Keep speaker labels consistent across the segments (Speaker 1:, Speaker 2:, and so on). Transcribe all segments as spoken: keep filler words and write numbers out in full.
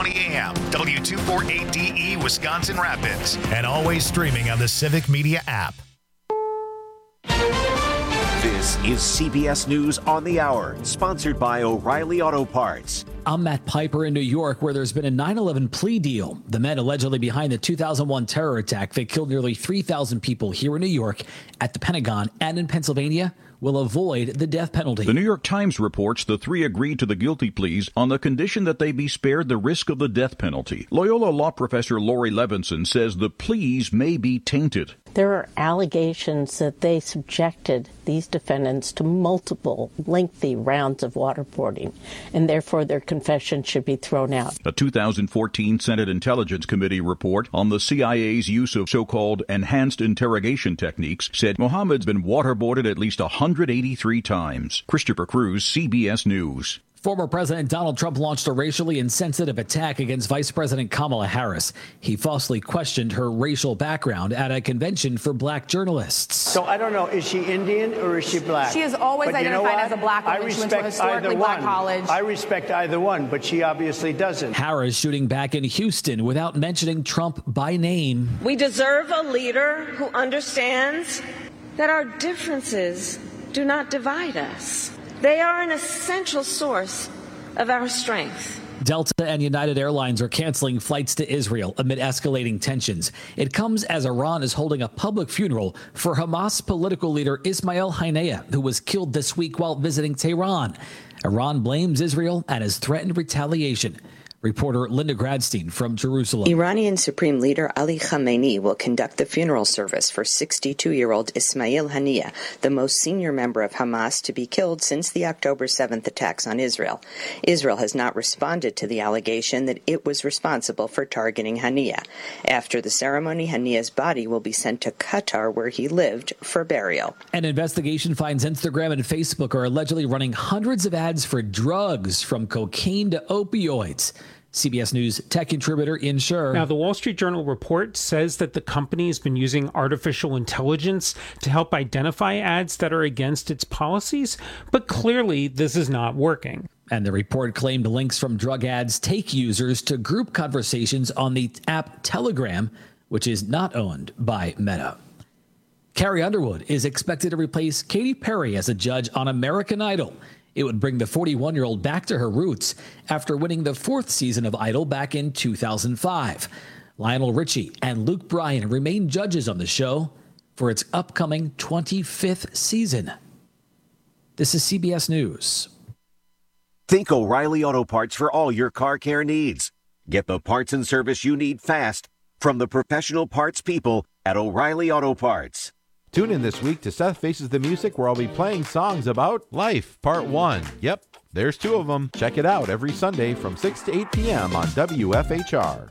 Speaker 1: twenty a.m. W two forty-eight D E, Wisconsin Rapids. And always streaming on the Civic Media app.
Speaker 2: This is C B S News on the Hour, sponsored by O'Reilly Auto Parts.
Speaker 3: I'm Matt Piper in New York, where there's been a nine eleven plea deal. The men allegedly behind the two thousand one terror attack that killed nearly three thousand people here in New York, at the Pentagon, and in Pennsylvania will avoid the death penalty.
Speaker 4: The New York Times reports the three agreed to the guilty pleas on the condition that they be spared the risk of the death penalty. Loyola law professor Lori Levinson says the pleas may be tainted.
Speaker 5: There are allegations that they subjected these defendants to multiple lengthy rounds of waterboarding, and therefore their confession should be thrown out.
Speaker 4: A two thousand fourteen Senate Intelligence Committee report on the C I A's use of so-called enhanced interrogation techniques said Mohammed's been waterboarded at least one hundred eighty-three times. Christopher Cruz, C B S News.
Speaker 3: Former President Donald Trump launched a racially insensitive attack against Vice President Kamala Harris. He falsely questioned her racial background at a convention for black journalists.
Speaker 6: So I don't know, is she Indian or is she black?
Speaker 7: She is always
Speaker 6: but
Speaker 7: identified
Speaker 6: you know
Speaker 7: as a black woman.
Speaker 6: I
Speaker 7: She went to a
Speaker 6: respect
Speaker 7: historically
Speaker 6: either
Speaker 7: black
Speaker 6: one.
Speaker 7: college.
Speaker 6: I respect either one, but she obviously doesn't.
Speaker 3: Harris shooting back in Houston without mentioning Trump by name.
Speaker 8: We deserve a leader who understands that our differences do not divide us. They are an essential source of our strength.
Speaker 3: Delta and United Airlines are canceling flights to Israel amid escalating tensions. It comes as Iran is holding a public funeral for Hamas political leader Ismail Haniyeh, who was killed this week while visiting Tehran. Iran blames Israel and has threatened retaliation. Reporter Linda Gradstein from Jerusalem.
Speaker 9: Iranian Supreme Leader Ali Khamenei will conduct the funeral service for sixty-two-year-old Ismail Haniyeh, the most senior member of Hamas to be killed since the October seventh attacks on Israel. Israel has not responded to the allegation that it was responsible for targeting Haniyeh. After the ceremony, Haniyeh's body will be sent to Qatar, where he lived, for burial.
Speaker 3: An investigation finds Instagram and Facebook are allegedly running hundreds of ads for drugs, from cocaine to opioids. C B S News tech contributor Ian Sher.
Speaker 10: Now, the Wall Street Journal report says that the company has been using artificial intelligence to help identify ads that are against its policies, but clearly this is not working.
Speaker 3: And the report claimed links from drug ads take users to group conversations on the app Telegram, which is not owned by Meta. Carrie Underwood is expected to replace Katy Perry as a judge on American Idol. It would bring the forty-one-year-old back to her roots after winning the fourth season of Idol back in two thousand five. Lionel Richie and Luke Bryan remain judges on the show for its upcoming twenty-fifth season. This is C B S News.
Speaker 2: Think O'Reilly Auto Parts for all your car care needs. Get the parts and service you need fast from the professional parts people at O'Reilly Auto Parts.
Speaker 11: Tune in this week to Seth Faces the Music, where I'll be playing songs about life, part one. Yep, there's two of them. Check it out every Sunday from six to eight p.m. on W F H R.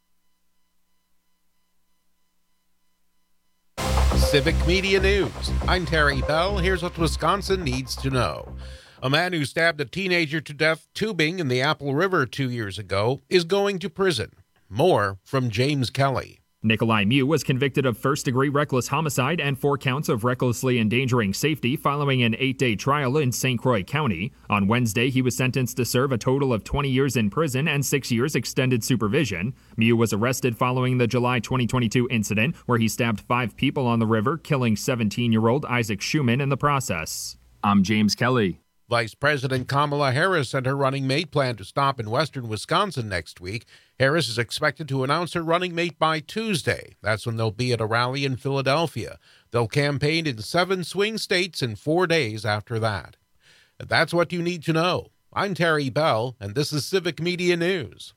Speaker 12: Civic Media News. I'm Terry Bell. Here's what Wisconsin needs to know. A man who stabbed a teenager to death tubing in the Apple River two years ago is going to prison. More from James Kelly.
Speaker 13: Nikolai Mew was convicted of first-degree reckless homicide and four counts of recklessly endangering safety following an eight-day trial in Saint Croix County. On Wednesday, he was sentenced to serve a total of twenty years in prison and six years extended supervision. Mew was arrested following the July twenty twenty-two incident where he stabbed five people on the river, killing seventeen-year-old Isaac Schumann in the process. I'm James Kelly.
Speaker 12: Vice President Kamala Harris and her running mate plan to stop in western Wisconsin next week. Harris is expected to announce her running mate by Tuesday. That's when they'll be at a rally in Philadelphia. They'll campaign in seven swing states in four days after that. And that's what you need to know. I'm Terry Bell, and this is Civic Media News.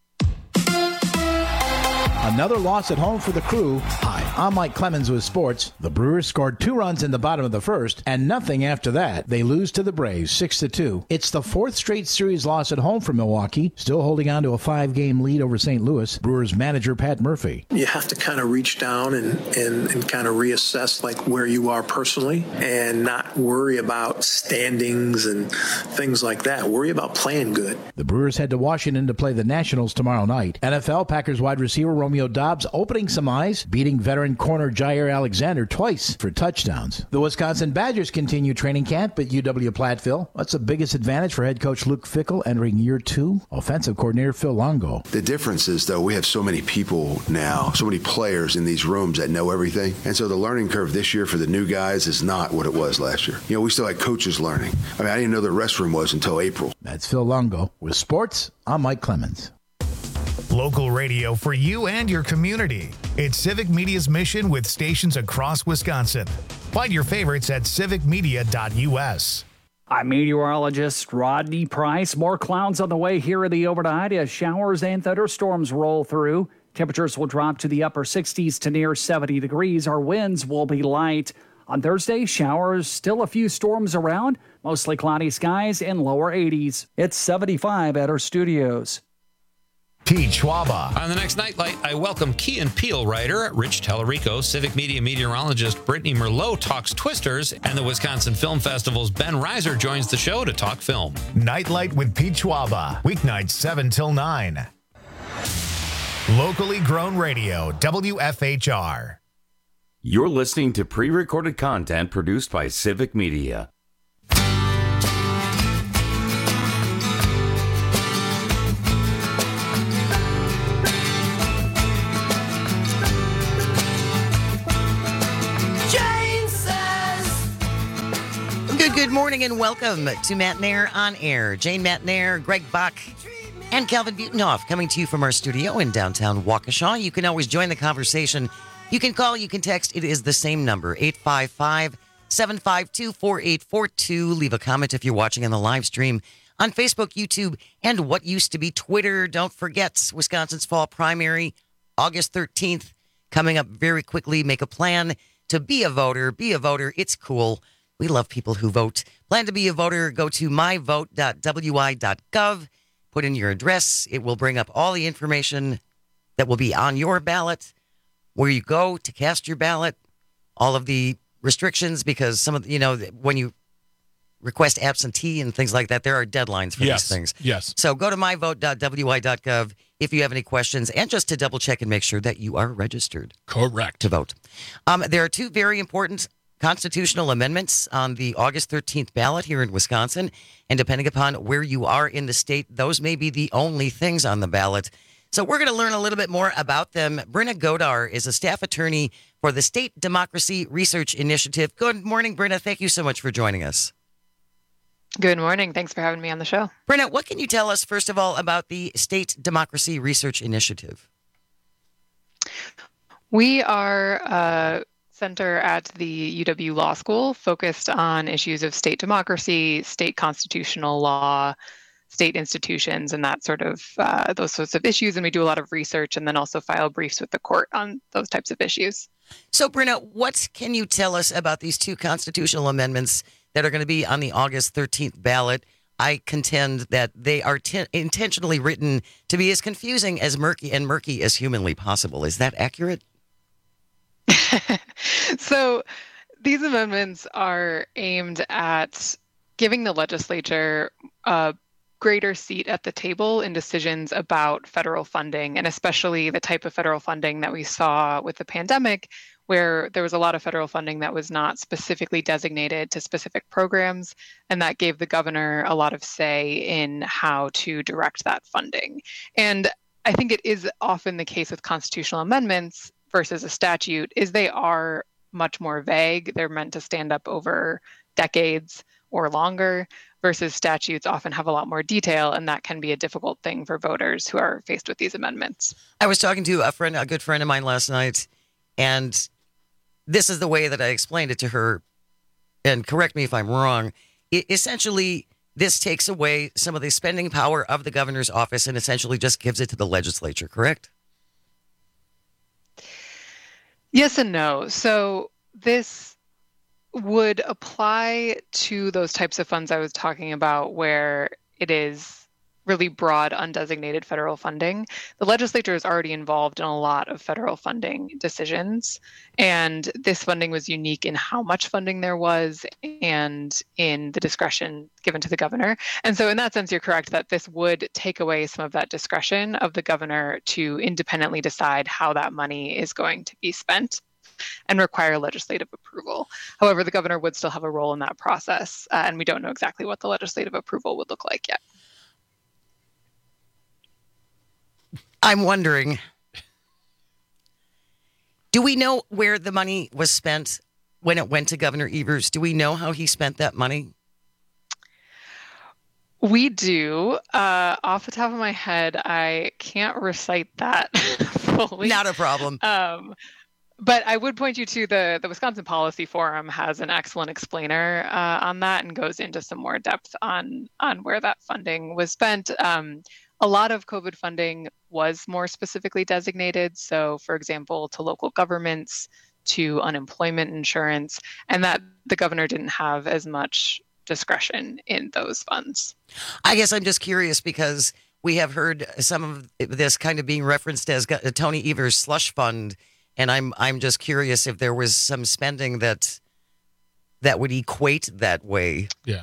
Speaker 14: Another loss at home for the Crew. Hi, I'm Mike Clemens with sports. The Brewers scored two runs in the bottom of the first and nothing after that. They lose to the Braves six to two. It's the fourth straight series loss at home for Milwaukee, still holding on to a five-game lead over Saint Louis. Brewers manager Pat Murphy.
Speaker 15: You have to kind of reach down and, and, and kind of reassess like where you are personally and not worry about standings and things like that. Worry about playing good.
Speaker 14: The Brewers head to Washington to play the Nationals tomorrow night. N F L Packers wide receiver Romeo Doubs opening some eyes, beating veteran veteran corner Jair Alexander twice for touchdowns. The Wisconsin Badgers continue training camp at U W Platteville. What's the biggest advantage for head coach Luke Fickell entering year two? Offensive coordinator Phil Longo.
Speaker 7: The difference is, though, we have so many people now, so many players in these rooms that know everything. And so the learning curve this year for the new guys is not what it was last year. You know, we still had coaches learning. I mean, I didn't know the restroom was until April.
Speaker 14: That's Phil Longo. With sports, I'm Mike Clemens.
Speaker 1: Local radio for you and your community. It's Civic Media's mission with stations across Wisconsin. Find your favorites at civic media dot u s.
Speaker 16: I'm meteorologist Rodney Price. More clouds on the way here in the overnight as showers and thunderstorms roll through. Temperatures will drop to the upper sixties to near seventy degrees. Our winds will be light. On Thursday, showers, still a few storms around, mostly cloudy skies and lower eighties. It's seventy-five at our studios.
Speaker 1: Pete Schwaba.
Speaker 17: On the next Nightlight, I welcome Key and Peele writer Rich Tellerico, Civic Media meteorologist Brittany Merlot talks Twisters, and the Wisconsin Film Festival's Ben Reiser joins the show to talk film.
Speaker 1: Nightlight with Pete Schwaba, weeknights seven till nine. Locally grown radio, W F H R.
Speaker 18: You're listening to pre-recorded content produced by Civic Media.
Speaker 19: Good, good morning and welcome to Matnair on Air. Jane Matnair, Greg Bach, and Calvin Butenhoff coming to you from our studio in downtown Waukesha. You can always join the conversation. You can call, you can text. It is the same number, eight five five, seven five two, four eight four two. Leave a comment if you're watching on the live stream on Facebook, YouTube, and what used to be Twitter. Don't forget, Wisconsin's fall primary, August thirteenth, coming up very quickly. Make a plan to be a voter. Be a voter. It's cool. We love people who vote. Plan to be a voter. Go to my vote dot w i dot gov. Put in your address. It will bring up all the information that will be on your ballot, where you go to cast your ballot, all of the restrictions, because some of the, you know, when you request absentee and things like that, there are deadlines for
Speaker 20: yes.
Speaker 19: these things.
Speaker 20: Yes.
Speaker 19: So go to my vote dot w i dot gov if you have any questions, and just to double check and make sure that you are registered.
Speaker 20: Correct.
Speaker 19: To vote. Um, there are two very important constitutional amendments on the August thirteenth ballot here in Wisconsin, and depending upon where you are in the state, those may be the only things on the ballot. So we're going to learn a little bit more about them. Brenna Godar is a staff attorney for the State Democracy Research Initiative. Good morning, Brenna. Thank you so much for joining us.
Speaker 21: Good morning. Thanks for having me on the show.
Speaker 19: Brenna, what can you tell us, first of all, about the State Democracy Research Initiative?
Speaker 21: We are a center at the U W Law School focused on issues of state democracy, state constitutional law, state institutions, and that sort of uh, those sorts of issues. And we do a lot of research and then also file briefs with the court on those types of issues.
Speaker 19: So, Brenna, what can you tell us about these two constitutional amendments that are going to be on the August thirteenth ballot? I contend that they are t- intentionally written to be as confusing as murky and murky as humanly possible. Is that accurate?
Speaker 21: So these amendments are aimed at giving the legislature a greater seat at the table in decisions about federal funding, and especially the type of federal funding that we saw with the pandemic, where there was a lot of federal funding that was not specifically designated to specific programs, and that gave the governor a lot of say in how to direct that funding. And I think it is often the case with constitutional amendments versus a statute is they are much more vague. They're meant to stand up over decades or longer, versus statutes often have a lot more detail, and that can be a difficult thing for voters who are faced with these amendments.
Speaker 19: I was talking to a friend, a good friend of mine last night, and this is the way that I explained it to her, and correct me if I'm wrong. It, essentially, this takes away some of the spending power of the governor's office and essentially just gives it to the legislature, correct?
Speaker 21: Yes and no. So this would apply to those types of funds I was talking about where it is really broad, undesignated federal funding. The legislature is already involved in a lot of federal funding decisions, and this funding was unique in how much funding there was and in the discretion given to the governor. And so in that sense, you're correct that this would take away some of that discretion of the governor to independently decide how that money is going to be spent. and require legislative approval. However, the governor would still have a role in that process, uh, and we don't know exactly what the legislative approval would look like yet.
Speaker 19: I'm wondering, do we know where the money was spent when it went to Governor Evers? Do we know how he spent that money?
Speaker 21: We do. Uh, off the top of my head, I can't recite that fully.
Speaker 19: Not a problem.
Speaker 21: Um, but I would point you to the, the Wisconsin Policy Forum has an excellent explainer uh, on that and goes into some more depth on, on where that funding was spent. Um, a lot of COVID funding was more specifically designated. So, for example, to local governments, to unemployment insurance, and that the governor didn't have as much discretion in those funds.
Speaker 19: I guess I'm just curious because we have heard some of this kind of being referenced as Tony Evers' slush fund, and I'm I'm just curious if there was some spending that that would equate that way.
Speaker 20: Yeah.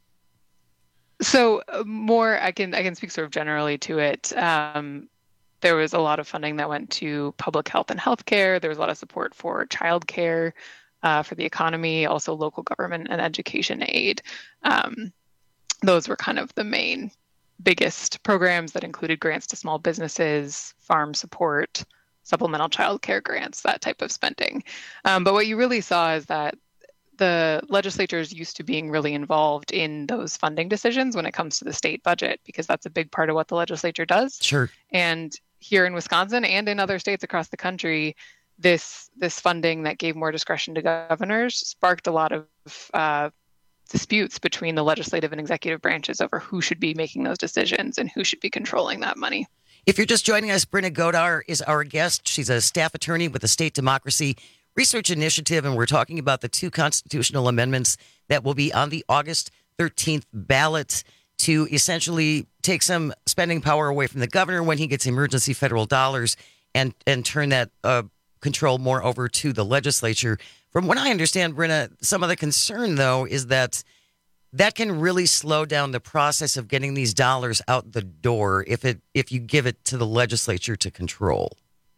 Speaker 21: So uh, more, I can I can speak sort of generally to it. Um, there was a lot of funding that went to public health and healthcare. There was a lot of support for childcare, uh, for the economy, also local government and education aid. Um, those were kind of the main, biggest programs that included grants to small businesses, farm support, supplemental childcare grants, that type of spending. Um, but what you really saw is that the legislature is used to being really involved in those funding decisions when it comes to the state budget, because that's a big part of what the legislature does.
Speaker 19: Sure.
Speaker 21: And here in Wisconsin and in other states across the country, this this funding that gave more discretion to governors sparked a lot of uh, disputes between the legislative and executive branches over who should be making those decisions and who should be controlling that money.
Speaker 19: If you're just joining us, Brenna Godar is our guest. She's a staff attorney with the State Democracy Research Initiative, and we're talking about the two constitutional amendments that will be on the August thirteenth ballot to essentially take some spending power away from the governor when he gets emergency federal dollars and, and turn that uh, control more over to the legislature. From what I understand, Brenna, some of the concern, though, is that that can really slow down the process of getting these dollars out the door if it if you give it to the legislature to control.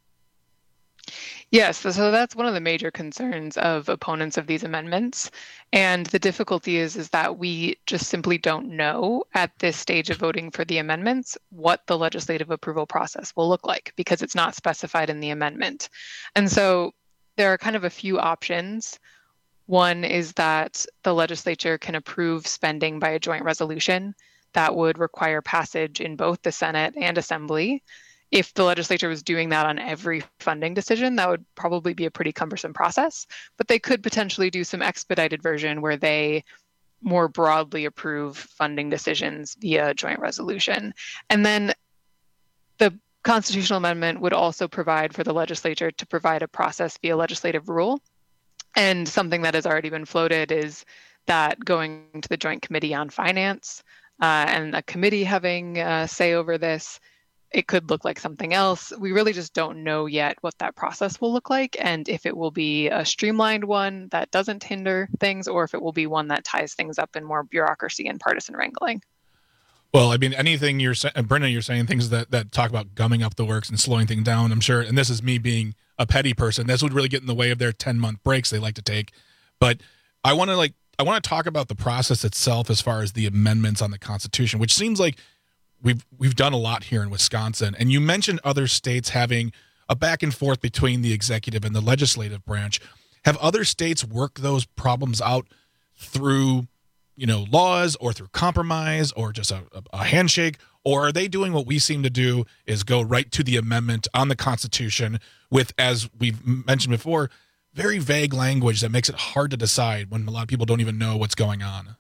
Speaker 21: Yes, so that's one of the major concerns of opponents of these amendments. And the difficulty is, is that we just simply don't know at this stage of voting for the amendments what the legislative approval process will look like, because it's not specified in the amendment. And so there are kind of a few options. One is that the legislature can approve spending by a joint resolution that would require passage in both the Senate and Assembly. If the legislature was doing that on every funding decision, that would probably be a pretty cumbersome process. But they could potentially do some expedited version where they more broadly approve funding decisions via joint resolution. And then the constitutional amendment would also provide for the legislature to provide a process via legislative rule. And something that has already been floated is that going to the Joint Committee on Finance uh, and a committee having uh, say over this, it could look like something else. We really just don't know yet what that process will look like, and if it will be a streamlined one that doesn't hinder things, or if it will be one that ties things up in more bureaucracy and partisan wrangling.
Speaker 20: Well, I mean, anything you're saying, Brenna, you're saying things that, that talk about gumming up the works and slowing things down, I'm sure, and this is me being a petty person, this would really get in the way of their ten-month breaks they like to take. But I want to like I want to talk about the process itself as far as the amendments on the Constitution, which seems like We've we've done a lot here in Wisconsin. And you mentioned other states having a back and forth between the executive and the legislative branch. Have other states worked those problems out through, you know, laws or through compromise or just a, a handshake? Or are they doing what we seem to do, is go right to the amendment on the Constitution with, as we've mentioned before, very vague language that makes it hard to decide when a lot of people don't even know what's going on?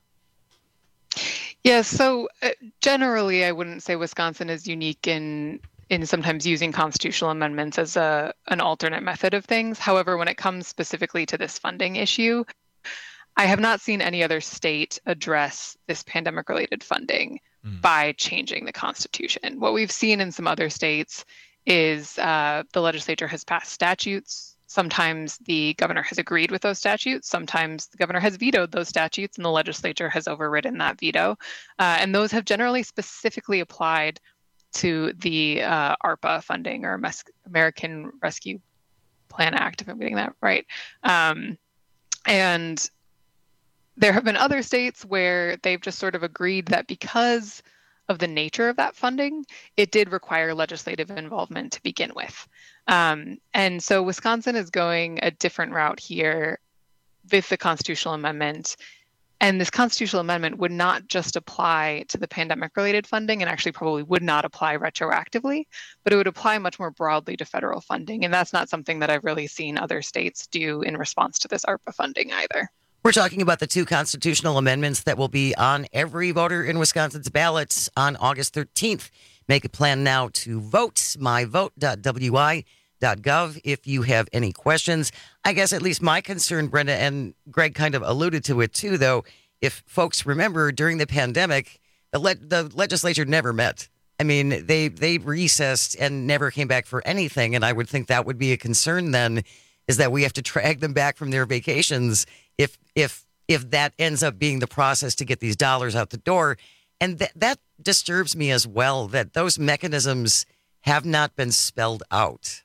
Speaker 21: Yeah, so uh, generally, I wouldn't say Wisconsin is unique in in sometimes using constitutional amendments as a an alternate method of things. However, when it comes specifically to this funding issue, I have not seen any other state address this pandemic-related funding mm. by changing the Constitution. What we've seen in some other states is uh, the legislature has passed statutes. Sometimes the governor has agreed with those statutes. Sometimes the governor has vetoed those statutes and the legislature has overridden that veto. Uh, and those have generally specifically applied to the uh, ARPA funding, or American Rescue Plan Act, if I'm getting that right. Um, and there have been other states where they've just sort of agreed that because of the nature of that funding, it did require legislative involvement to begin with. Um, and so Wisconsin is going a different route here with the constitutional amendment. And this constitutional amendment would not just apply to the pandemic-related funding, and actually probably would not apply retroactively, but it would apply much more broadly to federal funding. And that's not something that I've really seen other states do in response to this ARPA funding either.
Speaker 19: We're talking about the two constitutional amendments that will be on every voter in Wisconsin's ballots on August thirteenth. Make a plan now to vote. my vote dot w i dot gov if you have any questions. I guess at least my concern, Brenda, and Greg kind of alluded to it too, though, if folks remember during the pandemic, the, le- the legislature never met. I mean, they, they recessed and never came back for anything. And I would think that would be a concern then, is that we have to drag them back from their vacations if if if that ends up being the process to get these dollars out the door. And th- that disturbs me as well, that those mechanisms have not been spelled out.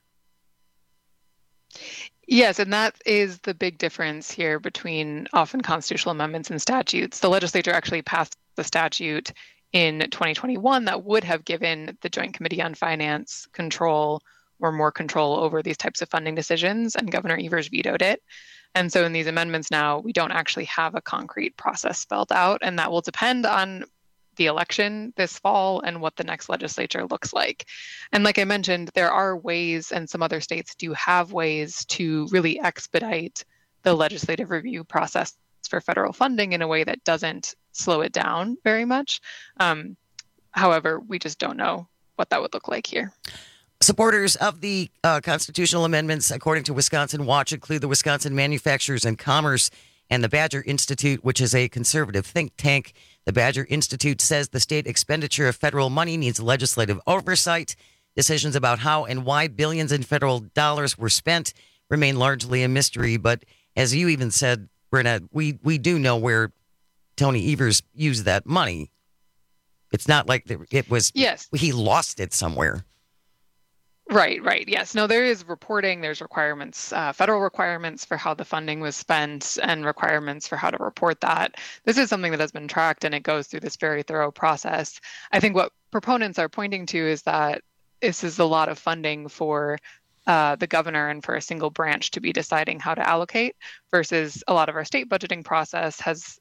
Speaker 21: Yes, and that is the big difference here between often constitutional amendments and statutes. The legislature actually passed the statute in twenty twenty-one that would have given the Joint Committee on Finance control or more control over these types of funding decisions, and Governor Evers vetoed it. And so in these amendments now, we don't actually have a concrete process spelled out, and that will depend on the election this fall and what the next legislature looks like. And like I mentioned, there are ways, and some other states do have ways to really expedite the legislative review process for federal funding in a way that doesn't slow it down very much. Um, however, we just don't know what that would look like here.
Speaker 19: Supporters of the uh, constitutional amendments, according to Wisconsin Watch, include the Wisconsin Manufacturers and Commerce and the Badger Institute, which is a conservative think tank. The Badger Institute says the state expenditure of federal money needs legislative oversight. Decisions about how and why billions in federal dollars were spent remain largely a mystery. But as you even said, Brenna, we, we do know where Tony Evers used that money. It's not like it was,
Speaker 21: yes,
Speaker 19: he lost it somewhere.
Speaker 21: Right, right. Yes. No, there is reporting. There's requirements, uh, federal requirements for how the funding was spent and requirements for how to report that. This is something that has been tracked, and it goes through this very thorough process. I think what proponents are pointing to is that this is a lot of funding for uh, the governor and for a single branch to be deciding how to allocate, versus a lot of our state budgeting process has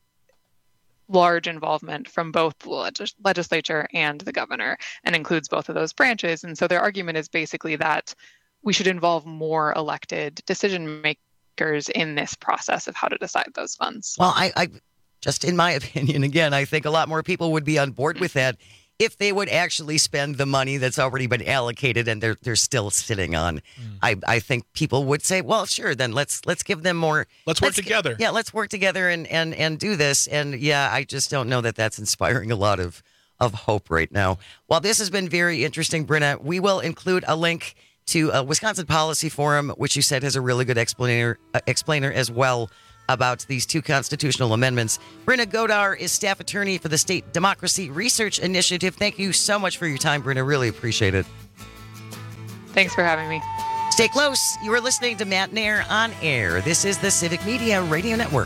Speaker 21: large involvement from both the legis- legislature and the governor, and includes both of those branches. And so their argument is basically that we should involve more elected decision makers in this process of how to decide those funds.
Speaker 19: Well, I, I just in my opinion, again, I think a lot more people would be on board with that if they would actually spend the money that's already been allocated and they're they're still sitting on. Mm. I, I think people would say, well, sure, then let's let's give them more.
Speaker 20: Let's work let's, together.
Speaker 19: Yeah, let's work together and, and, and do this. And yeah, I just don't know that that's inspiring a lot of, of hope right now. While this has been very interesting, Brenna, we will include a link to a Wisconsin Policy Forum, which you said has a really good explainer, uh, explainer as well about these two constitutional amendments. Brenna Godar is staff attorney for the State Democracy Research Initiative. Thank you so much for your time, Brenna. Really appreciate it.
Speaker 21: Thanks for having me.
Speaker 19: Stay close. You are listening to Matt Nair on Air. This is the Civic Media Radio Network.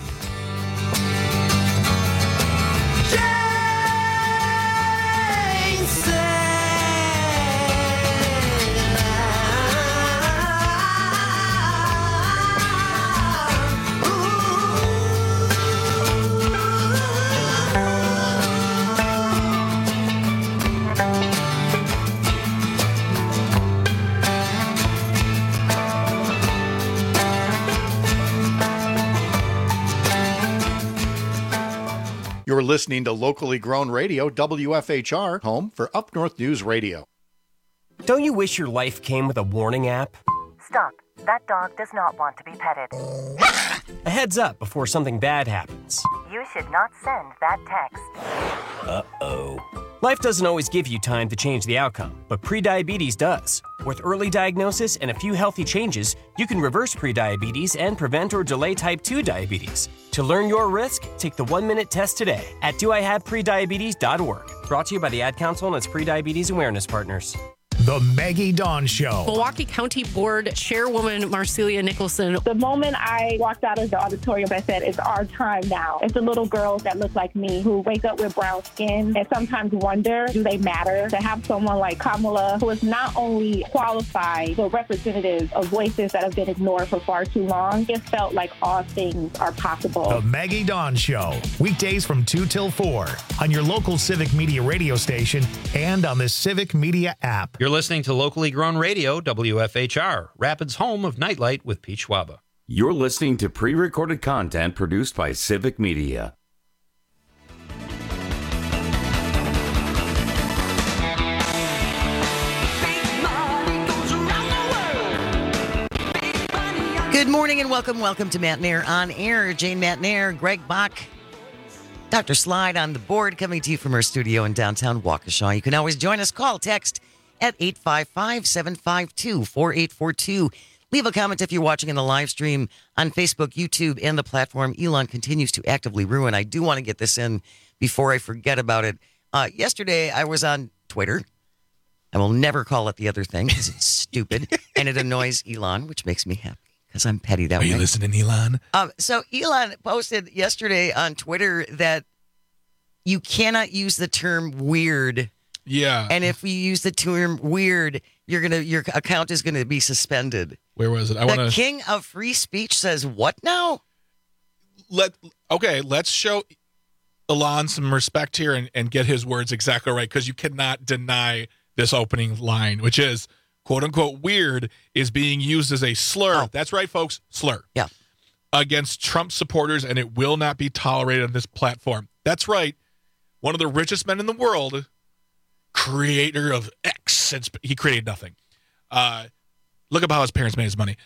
Speaker 5: You're listening to locally grown radio, W F H R, home for Up North News Radio.
Speaker 22: Don't you wish your life came with a warning app?
Speaker 23: Stop. That dog does not want to be petted.
Speaker 22: A heads up before something bad happens.
Speaker 23: You should not send that text.
Speaker 22: Uh-oh. Life doesn't always give you time to change the outcome, but prediabetes does. With early diagnosis and a few healthy changes, you can reverse prediabetes and prevent or delay type two diabetes. To learn your risk, take the one-minute test today at do I have prediabetes dot org. Brought to you by the Ad Council and its prediabetes awareness partners.
Speaker 1: The Maggie Dawn Show.
Speaker 4: Milwaukee County Board Chairwoman Marcelia Nicholson.
Speaker 6: The moment I walked out of the auditorium, I said, it's our time now. It's the little girls that look like me who wake up with brown skin and sometimes wonder, do they matter? To have someone like Kamala, who is not only qualified, but representative of voices that have been ignored for far too long, it felt like all things are possible.
Speaker 1: The Maggie Dawn Show. Weekdays from two till four on your local Civic Media radio station and on the Civic Media app.
Speaker 17: You're listening to locally grown radio, W F H R, Rapids' home of Nightlight with Pete Schwaba.
Speaker 18: You're listening to pre-recorded content produced by Civic Media.
Speaker 19: Good morning and welcome, welcome to Matt Nair on Air. Jane Matt Nair, Greg Bach, Doctor Slide on the board, coming to you from our studio in downtown Waukesha. You can always join us. Call, text at eight five five, seven five two, four eight four two. Leave a comment if you're watching in the live stream on Facebook, YouTube, and the platform Elon continues to actively ruin. I do want to get this in before I forget about it. Uh, yesterday, I was on Twitter. I will never call it the other thing because it's stupid and it annoys Elon, which makes me happy. Because I'm petty that
Speaker 20: Are
Speaker 19: way.
Speaker 20: Are you listening, Elon?
Speaker 19: Um, so Elon posted yesterday on Twitter that you cannot use the term weird.
Speaker 20: Yeah.
Speaker 19: And if you use the term weird, you're gonna your account is gonna be suspended.
Speaker 20: Where was it? I
Speaker 19: the
Speaker 20: want to.
Speaker 19: king of free speech says what now?
Speaker 20: Let okay. Let's show Elon some respect here and, and get his words exactly right, because you cannot deny this opening line, which is, quote unquote, weird is being used as a slur. Oh. That's right, folks. Slur.
Speaker 19: Yeah.
Speaker 20: Against Trump supporters, and it will not be tolerated on this platform. That's right. One of the richest men in the world, creator of X, he created nothing. Uh, look up how his parents made his money.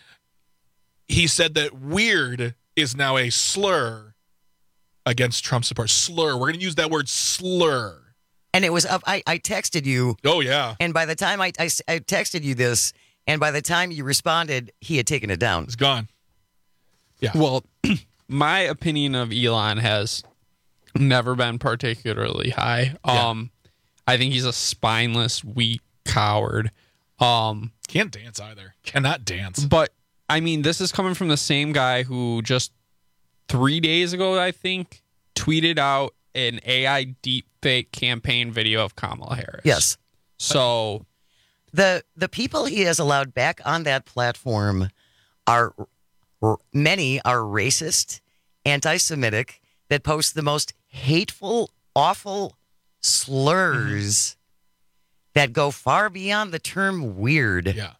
Speaker 20: He said that weird is now a slur against Trump supporters. Slur. We're going to use that word slur.
Speaker 19: And it was up. I, I texted you.
Speaker 20: Oh, yeah.
Speaker 19: And by the time I, I, I texted you this, and by the time you responded, he had taken it down.
Speaker 20: It's gone. Yeah.
Speaker 8: Well, my opinion of Elon has never been particularly high.
Speaker 20: Yeah.
Speaker 8: Um, I think he's a spineless, weak coward. Um,
Speaker 20: Can't dance either. Cannot dance.
Speaker 8: But, I mean, this is coming from the same guy who just three days ago, I think, tweeted out an A I deepfake campaign video of Kamala Harris.
Speaker 19: Yes.
Speaker 8: So
Speaker 19: the the people he has allowed back on that platform are many are racist, anti-Semitic, that post the most hateful, awful slurs mm-hmm. that go far beyond the term weird.
Speaker 20: Yeah.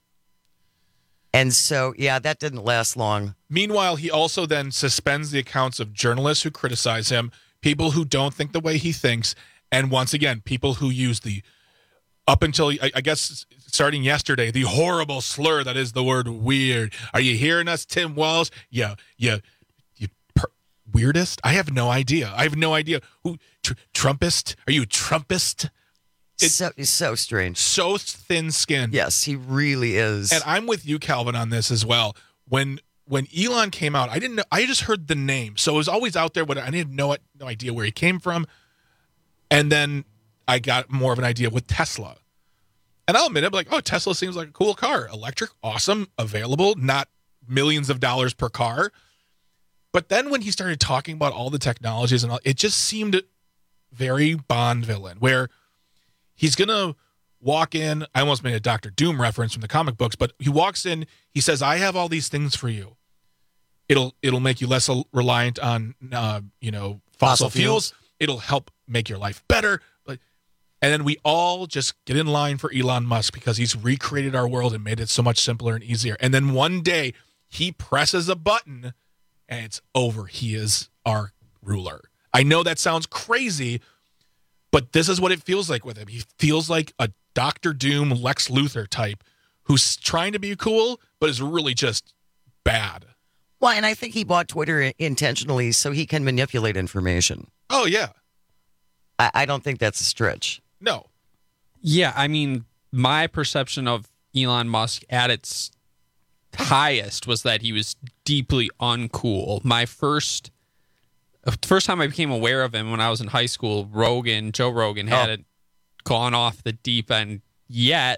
Speaker 19: And so, yeah, that didn't last long.
Speaker 20: Meanwhile, he also then suspends the accounts of journalists who criticize him, people who don't think the way he thinks, and once again, people who use the, up until, I, I guess, starting yesterday, the horrible slur that is the word weird. Are you hearing us, Tim Walz? Yeah, yeah, you per- weirdest? I have no idea. I have no idea. Who, tr- Trumpist? Are you a Trumpist?
Speaker 19: It's so, it's so strange.
Speaker 20: So thin-skinned.
Speaker 19: Yes, he really is.
Speaker 20: And I'm with you, Calvin, on this as well. When when Elon came out, I didn't know. I just heard the name, so it was always out there, but I didn't know it, no idea where he came from. And then I got more of an idea with Tesla. And I'll admit, I'm like, oh, Tesla seems like a cool car. Electric, awesome, available, not millions of dollars per car. But then when he started talking about all the technologies and all, it just seemed very Bond villain, where he's going to walk in. I almost made a Doctor Doom reference from the comic books, but he walks in, he says, I have all these things for you. It'll it'll make you less reliant on, uh, you know, fossil, fossil fuels. fuels. It'll help make your life better. But, and then we all just get in line for Elon Musk because he's recreated our world and made it so much simpler and easier. And then one day he presses a button and it's over. He is our ruler. I know that sounds crazy, but this is what it feels like with him. He feels like a Doctor Doom, Lex Luthor type who's trying to be cool, but is really just bad.
Speaker 19: Well, and I think he bought Twitter intentionally so he can manipulate information.
Speaker 20: Oh, yeah.
Speaker 19: I, I don't think that's a stretch.
Speaker 20: No.
Speaker 8: Yeah, I mean, my perception of Elon Musk at its highest was that he was deeply uncool. My first... The first time I became aware of him when I was in high school, Rogan, Joe Rogan, hadn't oh. gone off the deep end yet.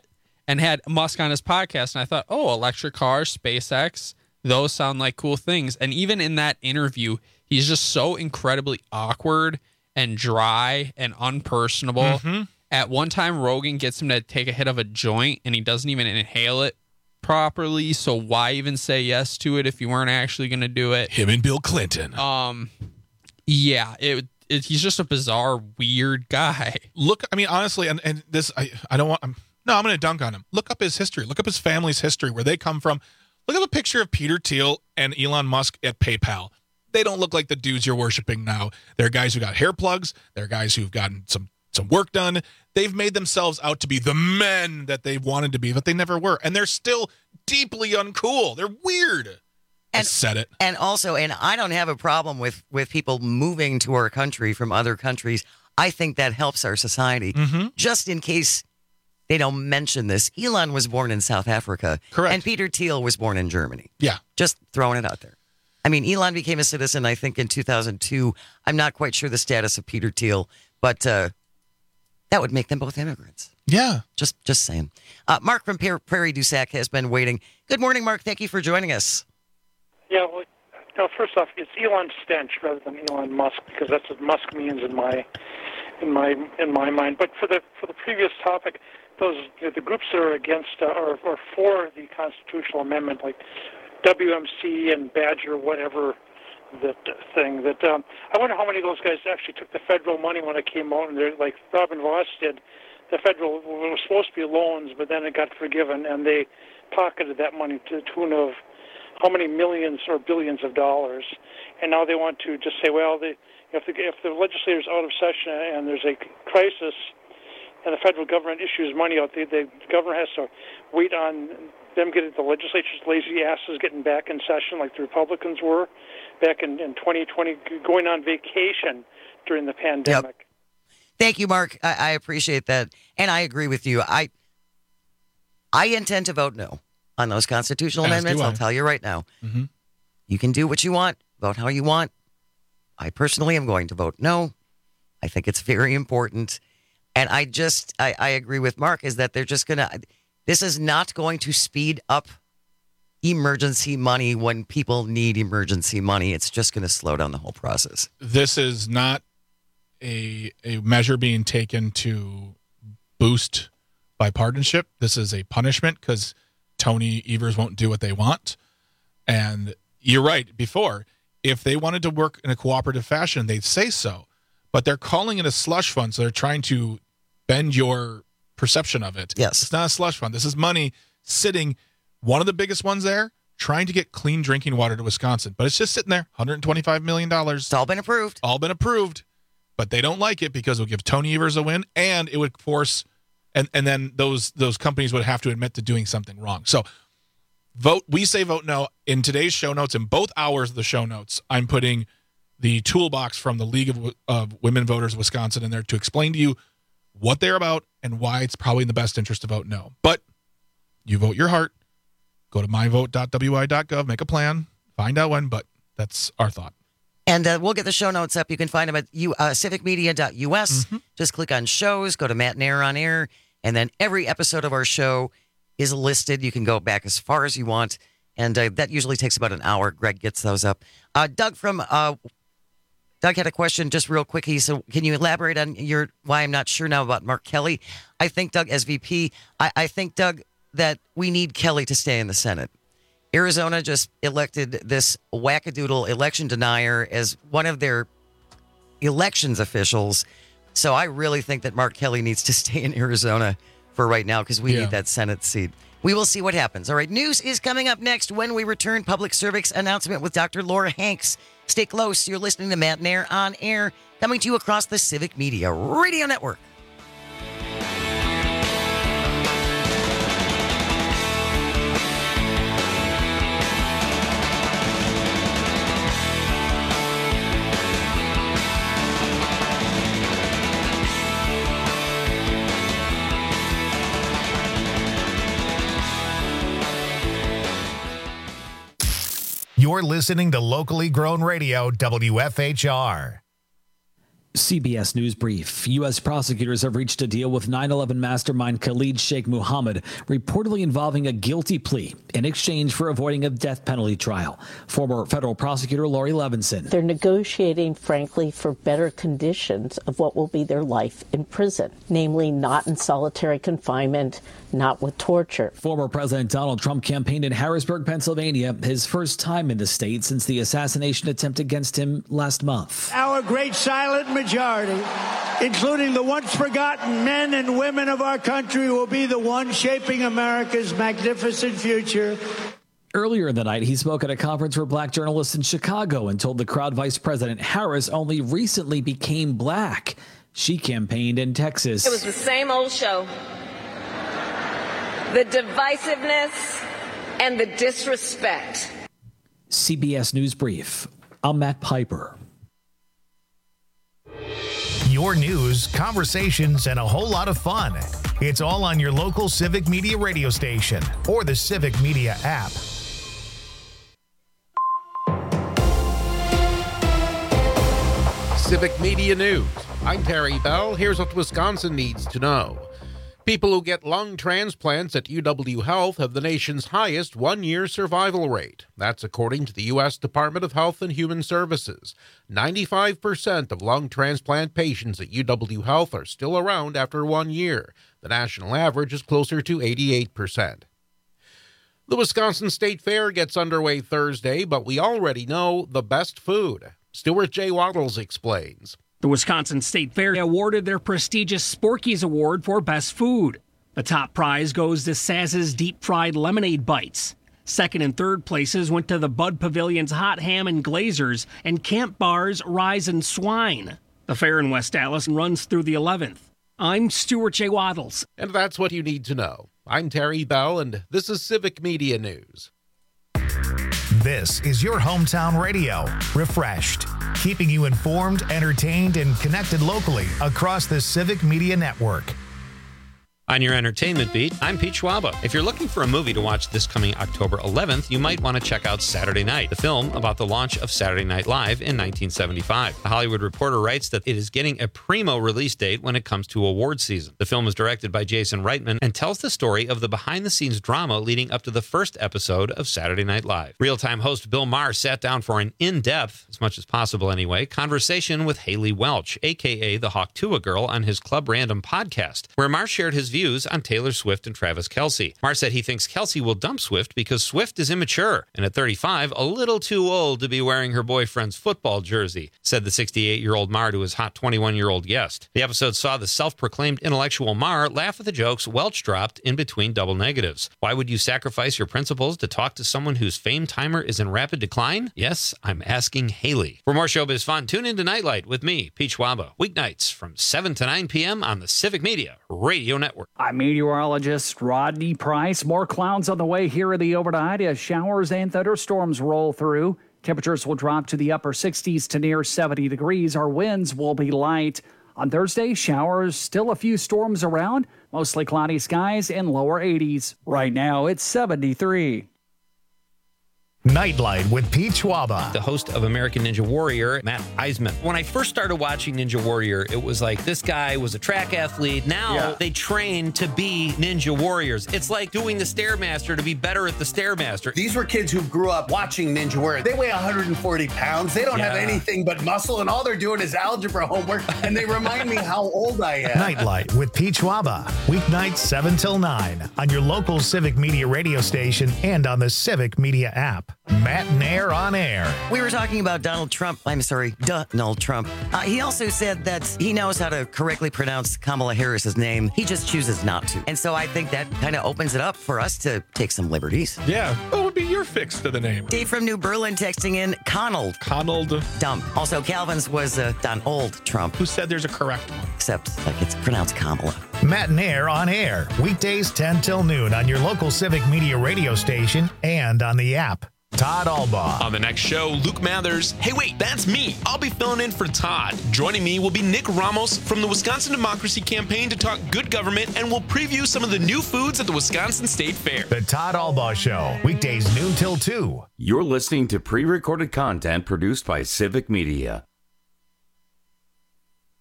Speaker 8: and had Musk on his podcast. And I thought, oh, electric cars, SpaceX, those sound like cool things. And even in that interview, he's just so incredibly awkward and dry and unpersonable.
Speaker 20: Mm-hmm.
Speaker 8: At one time, Rogan gets him to take a hit of a joint, and he doesn't even inhale it properly. So why even say yes to it if you weren't actually going to do it?
Speaker 20: Him and Bill Clinton.
Speaker 8: Um, yeah, it, it. He's just a bizarre, weird guy.
Speaker 20: Look, I mean, honestly, and, and this, I, I don't want. I'm, no, I'm going to dunk on him. Look up his history. Look up his family's history, where they come from. Look up a picture of Peter Thiel and Elon Musk at PayPal. They don't look like the dudes you're worshiping now. They're guys who got hair plugs. They're guys who've gotten some some work done. They've made themselves out to be the men that they wanted to be, but they never were. And they're still deeply uncool. They're weird. And, I said it.
Speaker 19: And also, and I don't have a problem with, with people moving to our country from other countries. I think that helps our society.
Speaker 20: Mm-hmm.
Speaker 19: Just in case they don't mention this, Elon was born in South Africa.
Speaker 20: Correct.
Speaker 19: And Peter Thiel was born in Germany.
Speaker 20: Yeah.
Speaker 19: Just throwing it out there. I mean, Elon became a citizen, I think, in two thousand two. I'm not quite sure the status of Peter Thiel, but uh, that would make them both immigrants.
Speaker 20: Yeah.
Speaker 19: Just just saying. Uh, Mark from pra- Prairie du Sac has been waiting. Good morning, Mark. Thank you for joining us.
Speaker 3: Yeah, well, no, first off, it's Elon Stench rather than Elon Musk, because that's what Musk means in my in my in my mind. But for the for the previous topic, those you know, the groups that are against uh, or, or for the constitutional amendment, like W M C and Badger, whatever that thing. That um, I wonder how many of those guys actually took the federal money when it came out, and they're like Robin Voss did. The federal it was supposed to be loans, but then it got forgiven, and they pocketed that money to the tune of how many millions or billions of dollars. And now they want to just say, well, they, if the if the legislator's out of session and there's a crisis, and the federal government issues money out, the, the government has to wait on them getting the legislature's lazy asses getting back in session like the Republicans were back in, in twenty twenty, going on vacation during the pandemic.
Speaker 19: Yep. Thank you, Mark. I, I appreciate that. And I agree with you. I I intend to vote no on those constitutional
Speaker 20: As
Speaker 19: amendments.
Speaker 20: do I.
Speaker 19: I'll tell you right now.
Speaker 20: Mm-hmm.
Speaker 19: You can do what you want, vote how you want. I personally am going to vote no. I think it's very important. And I just, I, I agree with Mark, is that they're just going to, this is not going to speed up emergency money when people need emergency money. It's just going to slow down the whole process.
Speaker 20: This is not a a measure being taken to boost bipartisanship. This is a punishment because Tony Evers won't do what they want. And you're right, before, if they wanted to work in a cooperative fashion, they'd say so. But they're calling it a slush fund, so they're trying to bend your perception of it.
Speaker 19: Yes.
Speaker 20: It's not a slush fund. This is money sitting, one of the biggest ones there, trying to get clean drinking water to Wisconsin. But it's just sitting there, one hundred twenty-five million dollars.
Speaker 19: It's all been approved.
Speaker 20: All been approved. But they don't like it because it would give Tony Evers a win, and it would force, and, and then those those companies would have to admit to doing something wrong. So vote. We say vote no. In today's show notes, in both hours of the show notes, I'm putting the toolbox from the League of uh, Women Voters of Wisconsin in there to explain to you what they're about and why it's probably in the best interest to vote no. But you vote your heart. Go to my vote dot w i dot gov, make a plan, find out when, but that's our thought.
Speaker 19: And uh, we'll get the show notes up. You can find them at you, uh, civic media dot u s.
Speaker 20: Mm-hmm.
Speaker 19: Just click on shows, go to Matt and Air on Air, and then every episode of our show is listed. You can go back as far as you want, and uh, that usually takes about an hour. Greg gets those up. Uh, Doug from uh, Doug had a question just real quick. He said, can you elaborate on your why I'm not sure now about Mark Kelly? I think, Doug, as V P, I, I think, Doug, that we need Kelly to stay in the Senate. Arizona just elected this wackadoodle election denier as one of their elections officials. So I really think that Mark Kelly needs to stay in Arizona for right now because we
Speaker 20: Yeah.
Speaker 19: need that Senate seat. We will see what happens. All right, news is coming up next when we return. Public service announcement with Doctor Laura Hanks. Stay close. You're listening to Matt and Air on Air, coming to you across the Civic Media Radio Network.
Speaker 1: You're listening to locally grown radio W F H R.
Speaker 16: C B S News Brief. U S prosecutors have reached a deal with nine eleven mastermind Khalid Sheikh Mohammed, reportedly involving a guilty plea in exchange for avoiding a death penalty trial. Former federal prosecutor Lori Levinson.
Speaker 2: They're negotiating, frankly, for better conditions of what will be their life in prison, namely not in solitary confinement, not with torture.
Speaker 16: Former President Donald Trump campaigned in Harrisburg, Pennsylvania, his first time in the state since the assassination attempt against him last month.
Speaker 9: Our great silent majority, including the once forgotten men and women of our country, will be the ones shaping America's magnificent future.
Speaker 16: Earlier in the night, he spoke at a conference for black journalists in Chicago and told the crowd Vice President Harris only recently became black. She campaigned in Texas.
Speaker 10: It was the same old show. The divisiveness and the disrespect.
Speaker 16: C B S News Brief. I'm Matt Piper.
Speaker 1: Your news, conversations, and a whole lot of fun. It's all on your local Civic Media radio station or the Civic Media app.
Speaker 12: Civic Media News. I'm Terry Bell. Here's what Wisconsin needs to know. People who get lung transplants at U W Health have the nation's highest one-year survival rate. That's according to the U S Department of Health and Human Services. ninety-five percent of lung transplant patients at U W Health are still around after one year. The national average is closer to eighty-eight percent. The Wisconsin State Fair gets underway Thursday, but we already know the best food. Stuart J. Waddles explains.
Speaker 24: The Wisconsin State Fair awarded their prestigious Sporky's Award for Best Food. The top prize goes to Saz's Deep Fried Lemonade Bites. Second and third places went to the Bud Pavilion's Hot Ham and Glazers and Camp Bar's Rise and Swine. The fair in West Allis runs through the eleventh. I'm Stuart J. Waddles.
Speaker 12: And that's what you need to know. I'm Terry Bell, and this is Civic Media News.
Speaker 1: This is your hometown radio, refreshed, keeping you informed, entertained, and connected locally across the Civic Media Network.
Speaker 17: On your entertainment beat, I'm Pete Schwaba. If you're looking for a movie to watch this coming October eleventh, you might want to check out Saturday Night, the film about the launch of Saturday Night Live in nineteen seventy-five. The Hollywood Reporter writes that it is getting a primo release date when it comes to award season. The film is directed by Jason Reitman and tells the story of the behind-the-scenes drama leading up to the first episode of Saturday Night Live. Real-time host Bill Maher sat down for an in-depth, as much as possible anyway, conversation with Haley Welch, a k a the Hawktua Girl, on his Club Random podcast, where Maher shared his views on Taylor Swift and Travis Kelce. Maher said he thinks Kelce will dump Swift because Swift is immature and at thirty-five, a little too old to be wearing her boyfriend's football jersey, said the sixty-eight-year-old Maher to his hot twenty-one-year-old guest. The episode saw the self-proclaimed intellectual Maher laugh at the jokes Welch dropped in between double negatives. Why would you sacrifice your principles to talk to someone whose fame timer is in rapid decline? Yes, I'm asking Haley. For more showbiz fun, tune in to Nightlight with me, Pete Schwaba, weeknights from seven to nine p.m. on the Civic Media Radio Network.
Speaker 16: I'm meteorologist Rodney Price. More clouds on the way here in the overnight as showers and thunderstorms roll through. Temperatures will drop to the upper sixties to near seventy degrees. Our winds will be light. On Thursday, showers, still a few storms around, mostly cloudy skies and lower eighties. Right now, it's seventy-three.
Speaker 1: Nightlight with Pete Schwaba.
Speaker 17: The host of American Ninja Warrior, Matt Eisman. When I first started watching Ninja Warrior, it was like this guy was a track athlete. Now yeah. they train to be Ninja Warriors. It's like doing the Stairmaster to be better at the Stairmaster.
Speaker 25: These were kids who grew up watching Ninja Warrior. They weigh one hundred forty pounds. They don't yeah. have anything but muscle, and all they're doing is algebra homework, and they remind me how old I am.
Speaker 1: Nightlight with Pete Schwaba. Weeknights seven till nine on your local Civic Media radio station and on the Civic Media app. Matt Nair on air.
Speaker 19: We were talking about Donald Trump. I'm sorry, Donald Trump. Uh, he also said that he knows how to correctly pronounce Kamala Harris's name. He just chooses not to. And so I think that kind of opens it up for us to take some liberties.
Speaker 20: Yeah. What would be your fix to the name?
Speaker 19: Dave from New Berlin texting in Conald.
Speaker 20: Conald.
Speaker 19: Dumb. Also, Calvin's was uh, Donald Trump.
Speaker 20: Who said there's a correct one?
Speaker 19: Except like it's pronounced Kamala.
Speaker 1: Matt Nair on air. Weekdays ten till noon on your local Civic Media radio station and on the app. Todd Albaugh.
Speaker 26: On the next show, Luke Mathers. Hey, wait, that's me. I'll be filling in for Todd. Joining me will be Nick Ramos from the Wisconsin Democracy Campaign to talk good government, and we'll preview some of the new foods at the Wisconsin State Fair.
Speaker 1: The Todd Albaugh Show, weekdays noon till two.
Speaker 18: You're listening to pre-recorded content produced by Civic Media.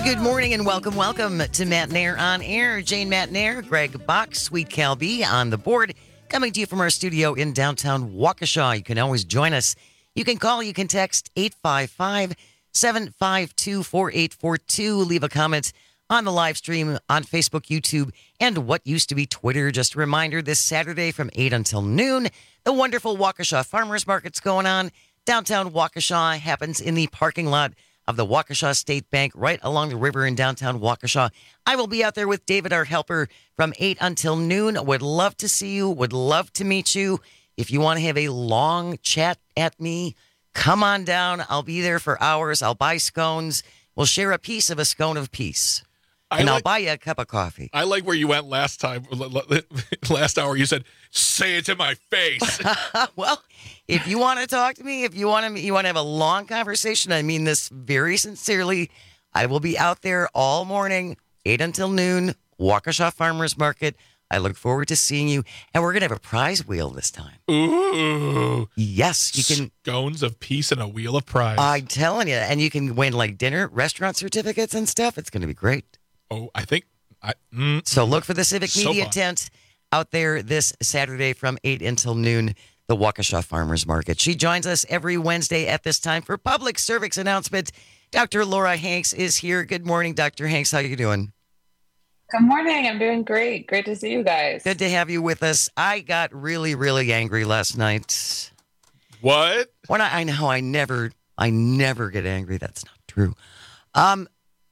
Speaker 19: Good morning and welcome, welcome to Matt Nair on Air. Jane Matt Nair, Greg Bach, Sweet Cal B on the board, coming to you from our studio in downtown Waukesha. You can always join us. You can call, you can text eight five five, seven five two, four eight four two. Leave a comment on the live stream on Facebook, YouTube, and what used to be Twitter. Just a reminder, this Saturday from eight until noon, the wonderful Waukesha Farmers Market's going on. Downtown Waukesha happens in the parking lot of the Waukesha State Bank right along the river in downtown Waukesha. I will be out there with David, our helper, from eight until noon. Would love to see you. Would love to meet you. If you want to have a long chat at me, come on down. I'll be there for hours. I'll buy scones. We'll share a piece of a scone of peace. And
Speaker 20: I like,
Speaker 19: I'll buy you a cup of coffee.
Speaker 20: I like where you went last time. Last hour, you said, "Say it to my face."
Speaker 19: Well, if you want to talk to me, if you want to, you want to have a long conversation, I mean this very sincerely. I will be out there all morning, eight until noon, Waukesha Farmers Market. I look forward to seeing you, and we're gonna have a prize wheel this time.
Speaker 20: Ooh,
Speaker 19: yes, you can
Speaker 20: scones of peace and a wheel of prize.
Speaker 19: I'm telling you, and you can win like dinner, restaurant certificates, and stuff. It's gonna be great.
Speaker 20: Oh, I think I. Mm,
Speaker 19: so look for the Civic
Speaker 20: so
Speaker 19: Media
Speaker 20: fun.
Speaker 19: tent out there this Saturday from eight until noon, the Waukesha Farmers Market. She joins us every Wednesday at this time for public service announcement. Doctor Laura Hanks is here. Good morning, Doctor Hanks. How you doing?
Speaker 7: Good morning. I'm doing great. Great to see you guys.
Speaker 19: Good to have you with us. I got really, really angry last night.
Speaker 20: What?
Speaker 19: When I, I know I never, I never get angry. That's not true. Um,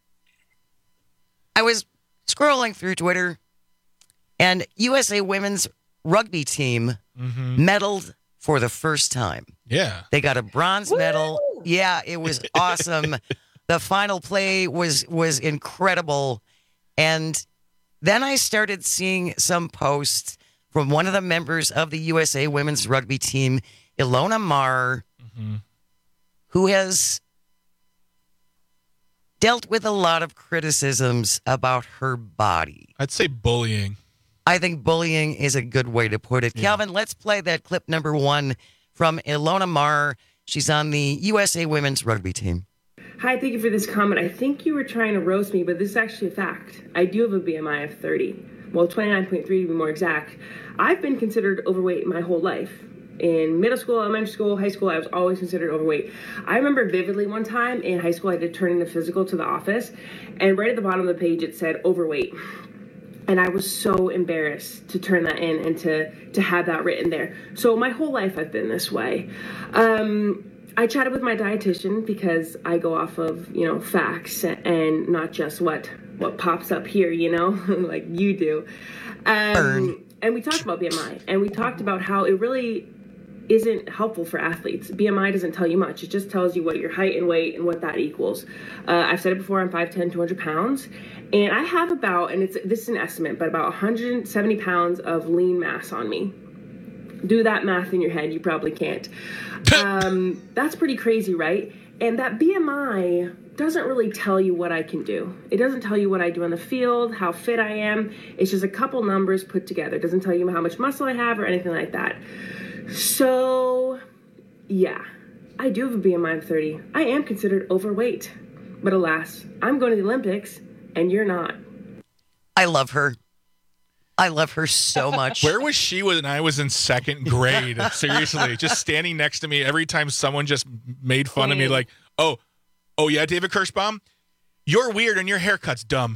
Speaker 19: I was scrolling through Twitter, and U S A Women's Rugby team
Speaker 20: mm-hmm.
Speaker 19: medaled for the first time.
Speaker 20: Yeah.
Speaker 19: They got a bronze
Speaker 7: Woo!
Speaker 19: medal. Yeah, it was awesome. The final play was was incredible. And then I started seeing some posts from one of the members of the U S A Women's Rugby team, Ilona Marr,
Speaker 20: mm-hmm.
Speaker 19: who has dealt with a lot of criticisms about her body.
Speaker 20: I'd say bullying.
Speaker 19: I think bullying is a good way to put it. Yeah. Calvin, let's play that clip number one from Ilona Marr. She's on the U S A Women's Rugby team.
Speaker 11: Hi, thank you for this comment. I think you were trying to roast me, but this is actually a fact. I do have a B M I of thirty. Well, twenty-nine point three to be more exact. I've been considered overweight my whole life. In middle school, elementary school, high school, I was always considered overweight. I remember vividly one time in high school, I did turn in a physical to the office, and right at the bottom of the page, it said overweight. And I was so embarrassed to turn that in and to, to have that written there. So my whole life, I've been this way. Um, I chatted with my dietitian because I go off of, you know, facts and not just what, what pops up here, you know, like you do. Um,
Speaker 19: Burn.
Speaker 11: And we talked about B M I, and we talked about how it really isn't helpful for athletes. B M I doesn't tell you much. It just tells you what your height and weight and what that equals. Uh, I've said it before, I'm five ten, two hundred pounds. And I have about, and it's this is an estimate, but about one hundred seventy pounds of lean mass on me. Do that math in your head. You probably can't. Um, that's pretty crazy, right? And that B M I doesn't really tell you what I can do. It doesn't tell you what I do on the field, how fit I am. It's just a couple numbers put together. It doesn't tell you how much muscle I have or anything like that. So, yeah, I do have a B M I of thirty. I am considered overweight. But alas, I'm going to the Olympics, and you're not.
Speaker 19: I love her. I love her so much.
Speaker 20: Where was she when I was in second grade? Seriously, just standing next to me every time someone just made fun of me, like, oh, oh yeah, David Kirschbaum, you're weird and your haircut's dumb.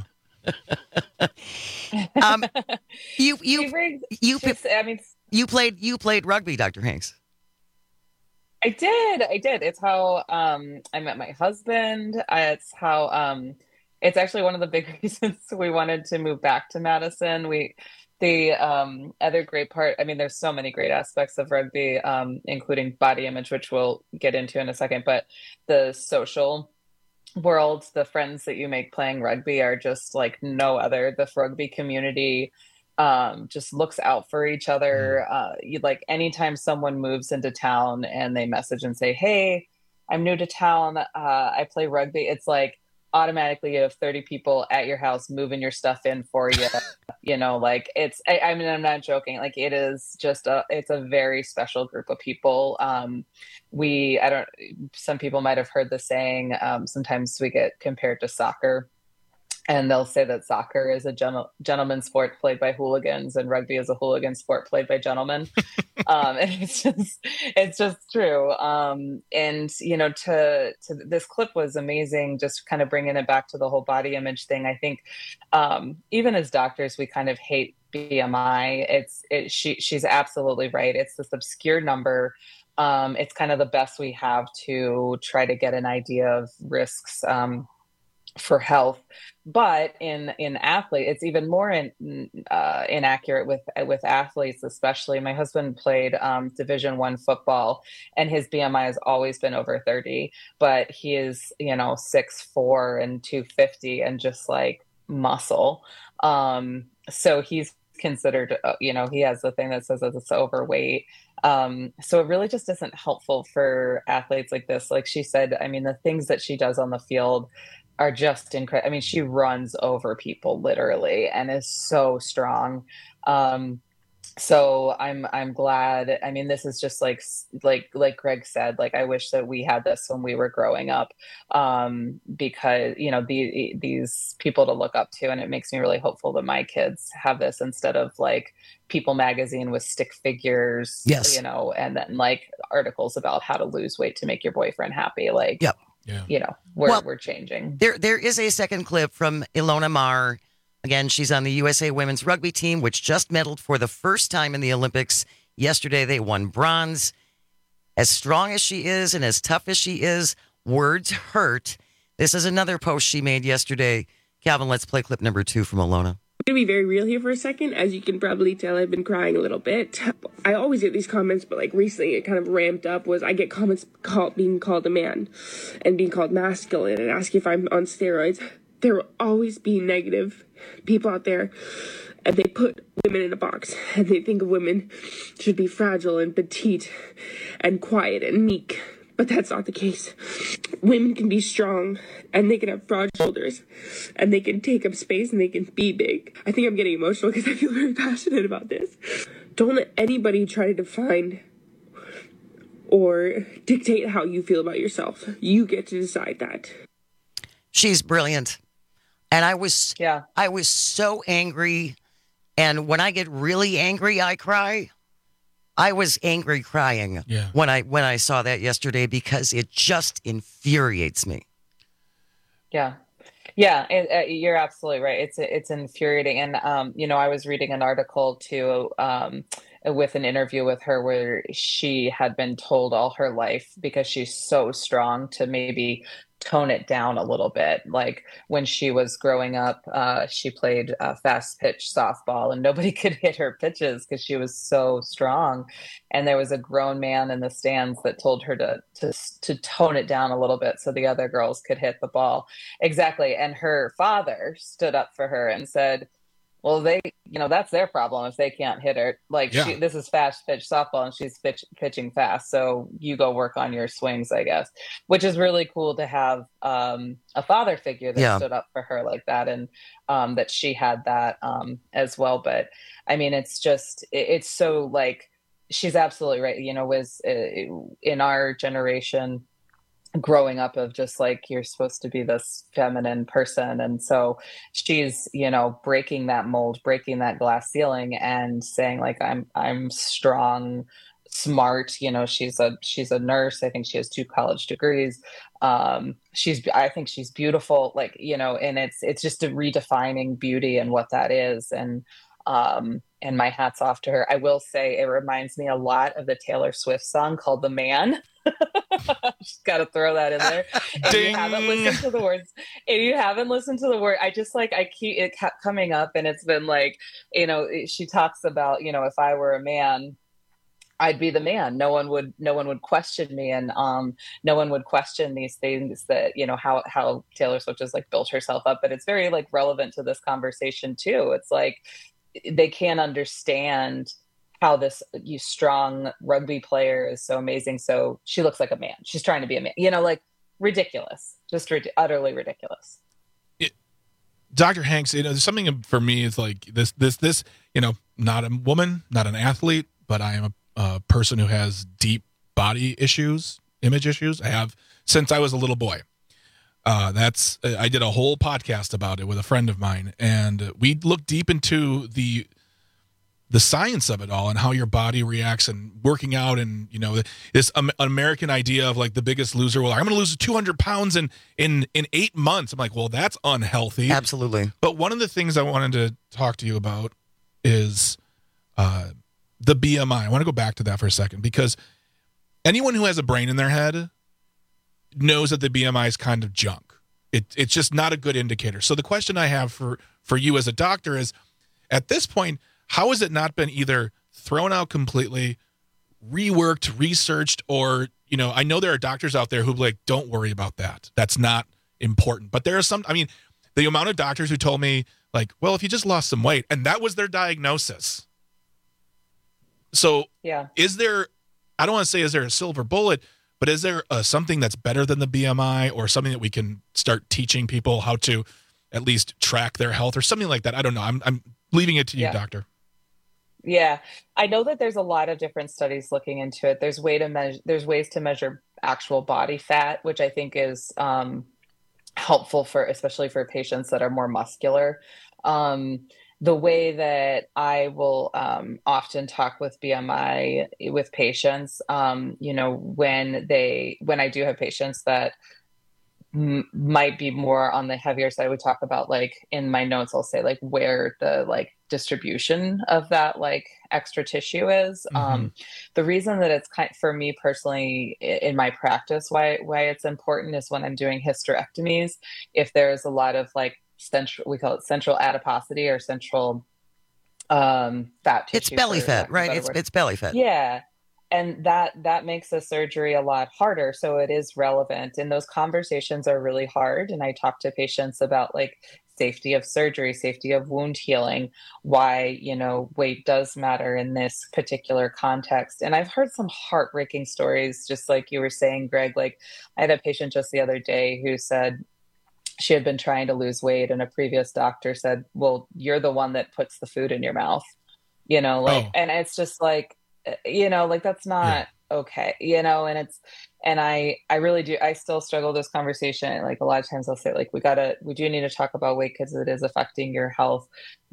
Speaker 19: um, you you you
Speaker 7: I mean,
Speaker 19: you played you played rugby, Doctor Hanks.
Speaker 7: I did, I did. It's how um, I met my husband. It's how um, it's actually one of the big reasons we wanted to move back to Madison. We the um, other great part. I mean, there's so many great aspects of rugby, um, including body image, which we'll get into in a second. But the social world, the friends that you make playing rugby are just like no other. The rugby community um, just looks out for each other. Uh, you like anytime someone moves into town and they message and say, "Hey, I'm new to town. Uh, I play rugby." It's like automatically you have thirty people at your house moving your stuff in for you. You know, like it's, I, I mean, I'm not joking. Like it is just a, it's a very special group of people. Um, we, I don't, some people might've heard the saying, um, sometimes we get compared to soccer and they'll say that soccer is a gentle, gentleman's sport played by hooligans, and rugby is a hooligan sport played by gentlemen. um, and it's just, it's just true. Um, and you know, to, to this clip was amazing. Just kind of bringing it back to the whole body image thing. I think um, even as doctors, we kind of hate B M I. It's it, she she's absolutely right. It's this obscure number. Um, it's kind of the best we have to try to get an idea of risks um, for health. But in in athletes, it's even more in, uh, inaccurate with with athletes, especially. My husband played um, Division One football, and his B M I has always been over thirty. But he is, you know, six four and two fifty, and just like muscle. Um, so he's considered, uh, you know, he has the thing that says that it's overweight. Um, so it really just isn't helpful for athletes like this. Like she said, I mean, the things that she does on the field are just incredible. I mean, she runs over people literally and is so strong. Um, so I'm, I'm glad. I mean, this is just like, like, like Greg said, like, I wish that we had this when we were growing up, um, because, you know, the, these people to look up to, and it makes me really hopeful that my kids have this instead of like People magazine with stick figures,
Speaker 19: yes,
Speaker 7: you know, and then like articles about how to lose weight to make your boyfriend happy. Like,
Speaker 19: yep.
Speaker 20: Yeah.
Speaker 7: You know, we're,
Speaker 19: well,
Speaker 7: we're changing.
Speaker 19: There, there is a second clip from Ilona Maher. Again, she's on the U S A women's rugby team, which just medaled for the first time in the Olympics. Yesterday, they won bronze. As strong as she is and as tough as she is, words hurt. This is another post she made yesterday. Calvin, let's play clip number two from Ilona.
Speaker 5: I'm going to be very real here for a second. As you can probably tell, I've been crying a little bit. I always get these comments, but like recently it kind of ramped up. Was I get comments called, being called a man and being called masculine and asking if I'm on steroids. There will always be negative people out there, and they put women in a box, and they think of women should be fragile and petite and quiet and meek. But that's not the case. Women can be strong, and they can have broad shoulders, and they can take up space, and they can be big. I think I'm getting emotional because I feel very passionate about this. Don't let anybody try to define or dictate how you feel about yourself. You get to decide that.
Speaker 19: She's brilliant. And I was,
Speaker 7: yeah.
Speaker 19: I was so angry. And when I get really angry, I cry. I was angry crying
Speaker 20: yeah.
Speaker 19: when I when I saw that yesterday because it just infuriates me.
Speaker 7: Yeah, yeah, it, uh, you're absolutely right. It's it's infuriating, and um, you know, I was reading an article too um, with an interview with her where she had been told all her life, because she's so strong, to maybe tone it down a little bit. Like when she was growing up, uh, she played uh, fast pitch softball, and nobody could hit her pitches because she was so strong. And there was a grown man in the stands that told her to to to tone it down a little bit so the other girls could hit the ball. Exactly. And her father stood up for her and said, well, they, you know, that's their problem if they can't hit her. Like,
Speaker 20: yeah.
Speaker 7: she, this is fast pitch softball, and she's pitch, pitching fast. So you go work on your swings, I guess, which is really cool to have um, a father figure that
Speaker 19: yeah.
Speaker 7: stood up for her like that, and um, that she had that um, as well. But I mean, it's just, it, it's so like, she's absolutely right. You know, was uh, in our generation, growing up, of just like, you're supposed to be this feminine person, and so she's, you know, breaking that mold, breaking that glass ceiling, and saying like, i'm i'm strong, smart. You know, she's a she's a nurse. I think she has two college degrees. um she's I think she's beautiful, like, you know, and it's it's just a redefining beauty and what that is. And um and my hat's off to her. I will say it reminds me a lot of the Taylor Swift song called The Man. Just got to throw that in there. If you haven't listened to the words, if you haven't listened to the word, I just like, I keep, it kept coming up, and it's been like, you know, she talks about, you know, if I were a man, I'd be the man. No one would, no one would question me. And um, no one would question these things that, you know, how, how Taylor Swift has like built herself up. But it's very like relevant to this conversation too. It's like, they can't understand how this you strong rugby player is so amazing. So she looks like a man. She's trying to be a man, you know, like ridiculous, just rid- utterly ridiculous.
Speaker 20: It, Doctor Hanks, you know, there's something for me is like this, this, this, you know, not a woman, not an athlete, but I am a, a person who has deep body issues, image issues. I have since I was a little boy. Uh, that's I did a whole podcast about it with a friend of mine, and we looked deep into the the science of it all and how your body reacts and working out, and you know this um, American idea of like the Biggest Loser. Well, I'm going to lose two hundred pounds in in in eight months. I'm like, well, that's unhealthy.
Speaker 19: Absolutely.
Speaker 20: But one of the things I wanted to talk to you about is uh, the B M I. I want to go back to that for a second, because anyone who has a brain in their head knows that the B M I is kind of junk. It, it's just not a good indicator. So the question I have for, for you as a doctor is, at this point, how has it not been either thrown out completely, reworked, researched, or, you know, I know there are doctors out there who like, don't worry about that. That's not important. But there are some, I mean, the amount of doctors who told me like, well, if you just lost some weight, and that was their diagnosis. So
Speaker 7: yeah,
Speaker 20: is there, I don't want to say, is there a silver bullet, but is there uh, something that's better than the B M I, or something that we can start teaching people how to at least track their health or something like that? I don't know. I'm I'm leaving it to you,
Speaker 7: yeah.
Speaker 20: doctor.
Speaker 7: Yeah, I know that there's a lot of different studies looking into it. There's way to measure. There's ways to measure actual body fat, which I think is um, helpful for, especially for patients that are more muscular. Um, the way that I will um, often talk with B M I with patients, um, you know, when they, when I do have patients that m- might be more on the heavier side, we talk about like in my notes, I'll say like where the like distribution of that like extra tissue is. Mm-hmm. Um, the reason that it's kind for me personally in my practice, why, why it's important is when I'm doing hysterectomies, if there's a lot of like central, we call it central adiposity or central um, fat tissue.
Speaker 19: It's belly fat, right? It's, it's belly fat.
Speaker 7: Yeah. And that, that makes the surgery a lot harder. So it is relevant. And those conversations are really hard. And I talk to patients about like safety of surgery, safety of wound healing, why, you know, weight does matter in this particular context. And I've heard some heartbreaking stories, just like you were saying, Greg. Like I had a patient just the other day who said she had been trying to lose weight, and a previous doctor said, well, you're the one that puts the food in your mouth, you know, like, oh. and it's just like, you know, like that's not yeah. okay, you know, and it's, and I, I really do, I still struggle with this conversation. Like a lot of times I'll say like, we gotta, we do need to talk about weight because it is affecting your health,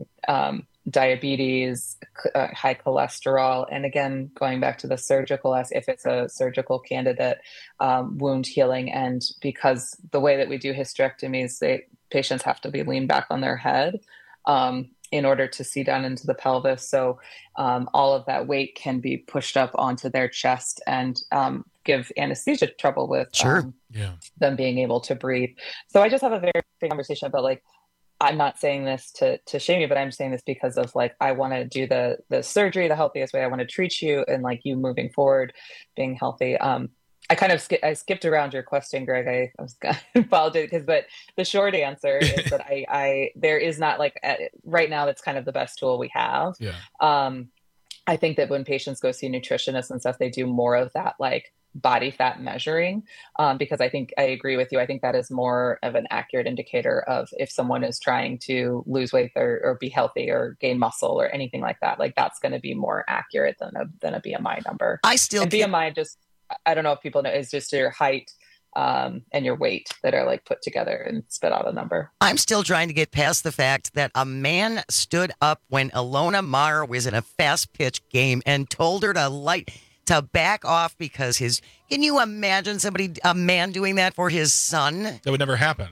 Speaker 7: um, diabetes, uh, high cholesterol. And again, going back to the surgical, as if it's a surgical candidate, um, wound healing. And because the way that we do hysterectomies, they, patients have to be leaned back on their head, um, in order to see down into the pelvis. So um, all of that weight can be pushed up onto their chest and um, give anesthesia trouble with
Speaker 19: sure.
Speaker 7: um,
Speaker 20: yeah.
Speaker 7: them being able to breathe. So I just have a very big conversation about like, I'm not saying this to, to shame you, but I'm saying this because of like, I want to do the, the surgery the healthiest way. I want to treat you and like you moving forward, being healthy. Um, I kind of sk- I skipped around your question, Greg. I, I was going to follow it because, but the short answer is that I, I, there is not like uh, right now, that's kind of the best tool we have.
Speaker 20: Yeah.
Speaker 7: Um, I think that when patients go see nutritionists and stuff, they do more of that, like body fat measuring, um, because I think I agree with you. I think that is more of an accurate indicator of if someone is trying to lose weight or, or be healthy or gain muscle or anything like that. Like that's going to be more accurate than a, than a B M I number.
Speaker 19: I still
Speaker 7: and B M I just, I don't know if people know, it's just your height um, and your weight that are like put together and spit out a number.
Speaker 19: I'm still trying to get past the fact that a man stood up when Ilona Maher was in a fast pitch game and told her to light to back off because his, can you imagine somebody, a man doing that for his son?
Speaker 20: That would never happen.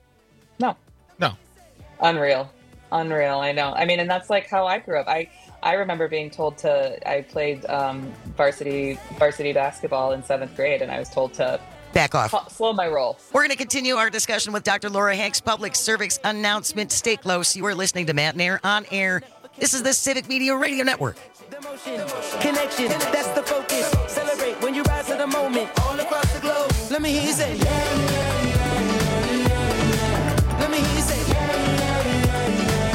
Speaker 7: No.
Speaker 20: No.
Speaker 7: Unreal. Unreal. I know. I mean, and that's like how I grew up. I, I remember being told to, I played um, varsity varsity basketball in seventh grade, and I was told to
Speaker 19: back off,
Speaker 7: ca- slow my roll.
Speaker 19: We're going to continue our discussion with Doctor Laura Hanks. Public service announcement. Stay close. You are listening to Matt and Air on Air. This is the Civic Media Radio Network.
Speaker 13: Connection, that's the focus. Celebrate when you rise to the moment. All across the globe. Let me hear you say, yeah, yeah, yeah, yeah, yeah. Let me hear you say, yeah, yeah, yeah, yeah,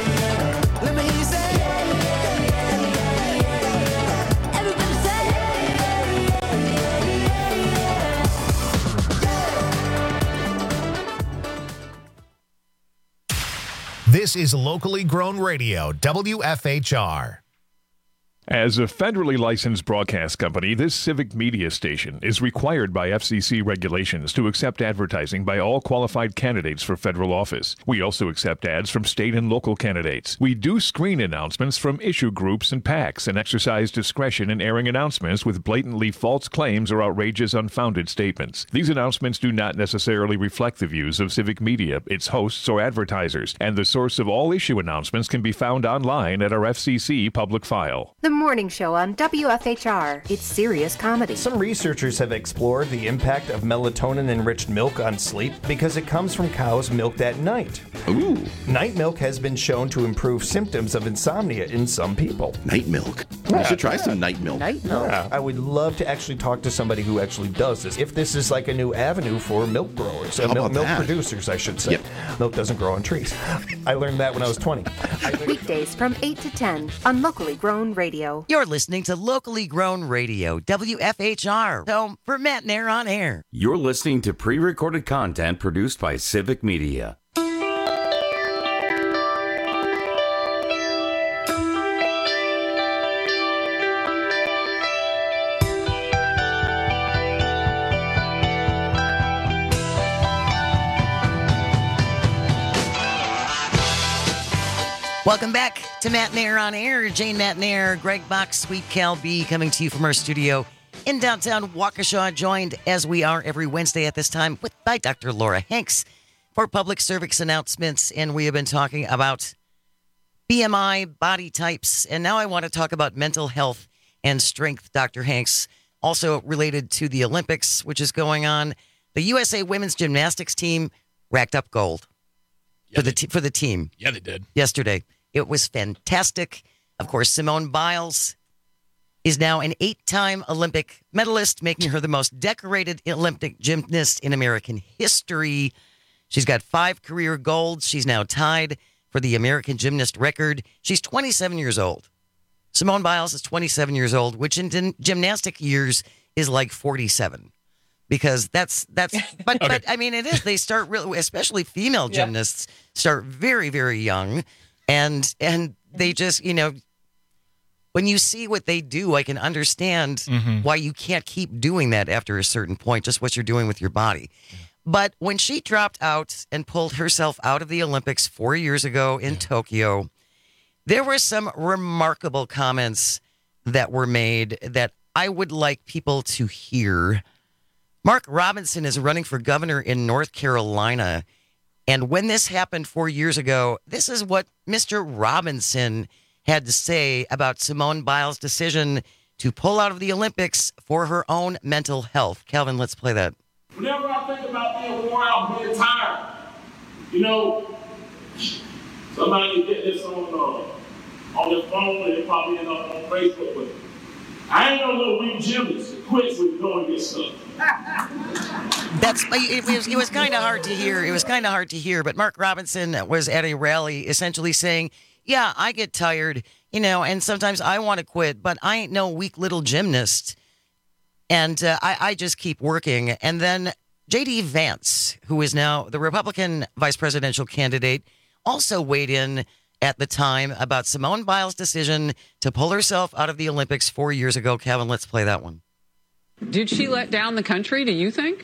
Speaker 13: yeah. Let me hear you say, yeah, yeah, yeah, yeah, yeah. Everybody say, yeah, yeah, yeah, yeah.
Speaker 1: This is locally grown radio, W F H R.
Speaker 4: As a federally licensed broadcast company, this civic media station is required by F C C regulations to accept advertising by all qualified candidates for federal office. We also accept ads from state and local candidates. We do screen announcements from issue groups and PACs and exercise discretion in airing announcements with blatantly false claims or outrageous, unfounded statements. These announcements do not necessarily reflect the views of civic media, its hosts, or advertisers, and the source of all issue announcements can be found online at our F C C public file.
Speaker 14: The morning show on W F H R. It's serious comedy.
Speaker 15: Some researchers have explored the impact of melatonin-enriched milk on sleep because it comes from cows milked at night.
Speaker 21: Ooh.
Speaker 15: Night milk has been shown to improve symptoms of insomnia in some people.
Speaker 21: Night milk.
Speaker 15: Yeah,
Speaker 21: I should try
Speaker 15: yeah.
Speaker 21: some night milk.
Speaker 14: Night milk.
Speaker 15: Yeah, I would love to actually talk to somebody who actually does this. If this is like a new avenue for milk growers, uh,
Speaker 21: How
Speaker 15: milk,
Speaker 21: about
Speaker 15: milk
Speaker 21: that?
Speaker 15: producers, I should say.
Speaker 21: Yep.
Speaker 15: Milk doesn't grow on trees. I learned that when I was twenty.
Speaker 14: Weekdays from eight to ten on Locally Grown Radio.
Speaker 19: You're listening to Locally Grown Radio, W F H R, home for Matt Nair on Air.
Speaker 18: You're listening to pre-recorded content produced by Civic Media.
Speaker 19: Welcome back to Matt Nair on Air. Jane Matt Nair, Greg Bach, Sweet Cal B coming to you from our studio in downtown Waukesha, joined as we are every Wednesday at this time with by Doctor Laura Hanks for public service announcements. And we have been talking about B M I, body types, and now I want to talk about mental health and strength, Doctor Hanks, also related to the Olympics, which is going on. The U S A women's gymnastics team racked up gold
Speaker 20: yeah,
Speaker 19: for the te- for the team.
Speaker 20: Yeah, they did.
Speaker 19: Yesterday. It was fantastic. Of course, Simone Biles is now an eight-time Olympic medalist, making her the most decorated Olympic gymnast in American history. She's got five career golds. She's now tied for the American gymnast record. She's twenty-seven years old. Simone Biles is twenty-seven years old, which in gymnastic years is like forty-seven. Because that's, that's, but, okay. but I mean, it is. They start really, especially female gymnasts, yeah. start very, very young. And and they just, you know, when you see what they do, I can understand mm-hmm. why you can't keep doing that after a certain point, just what you're doing with your body. But when she dropped out and pulled herself out of the Olympics four years ago in yeah. Tokyo, there were some remarkable comments that were made that I would like people to hear. Mark Robinson is running for governor in North Carolina. And when this happened four years ago, this is what Mister Robinson had to say about Simone Biles' decision to pull out of the Olympics for her own mental health. Calvin, let's play that.
Speaker 22: Whenever I think about being worn out, being tired, you know, somebody get this on uh, on their phone and they probably end up on Facebook with it. I ain't no little weak gymnast that quits when you go and get stuff.
Speaker 19: That's it was, it was kind of hard to hear. It was kind of hard to hear. But Mark Robinson was at a rally essentially saying, yeah, I get tired, you know, and sometimes I want to quit, but I ain't no weak little gymnast. And uh, I, I just keep working. And then J D Vance, who is now the Republican vice presidential candidate, also weighed in at the time about Simone Biles' decision to pull herself out of the Olympics four years ago. Calvin, let's play that one.
Speaker 23: Did she let down the country, do you think?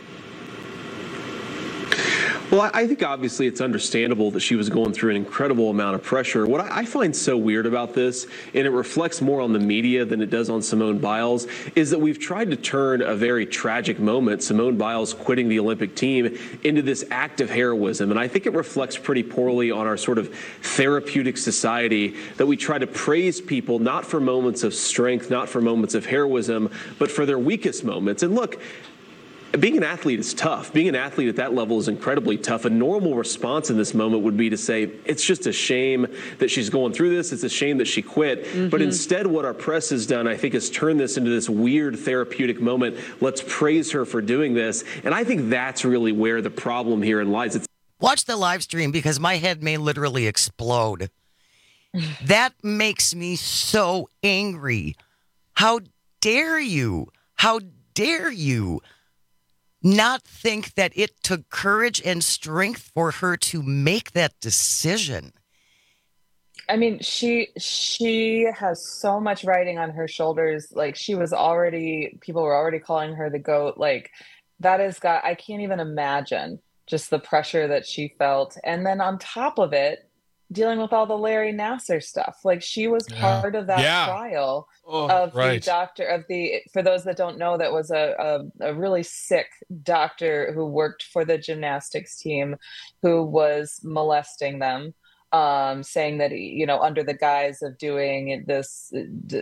Speaker 27: Well, I think obviously it's understandable that she was going through an incredible amount of pressure. What I find so weird about this, and it reflects more on the media than it does on Simone Biles, is that we've tried to turn a very tragic moment, Simone Biles quitting the Olympic team, into this act of heroism. And I think it reflects pretty poorly on our sort of therapeutic society that we try to praise people not for moments of strength, not for moments of heroism, but for their weakest moments. And look, being an athlete is tough. Being an athlete at that level is incredibly tough. A normal response in this moment would be to say, it's just a shame that she's going through this. It's a shame that she quit. Mm-hmm. But instead, what our press has done, I think, is turn this into this weird therapeutic moment. Let's praise her for doing this. And I think that's really where the problem here lies. It's-
Speaker 19: Watch the live stream because my head may literally explode. That makes me so angry. How dare you? How dare you? Not think that it took courage and strength for her to make that decision.
Speaker 7: I mean, she she has so much riding on her shoulders. Like, she was already, people were already calling her the GOAT. Like, that has got, I can't even imagine just the pressure that she felt. And then on top of it, dealing with all the Larry Nassar stuff. Like, she was
Speaker 20: Yeah.
Speaker 7: part of that
Speaker 20: Yeah.
Speaker 7: trial
Speaker 20: Oh,
Speaker 7: of
Speaker 20: right.
Speaker 7: the doctor of the, for those that don't know, that was a, a, a really sick doctor who worked for the gymnastics team, who was molesting them. Um, saying that, you know, under the guise of doing this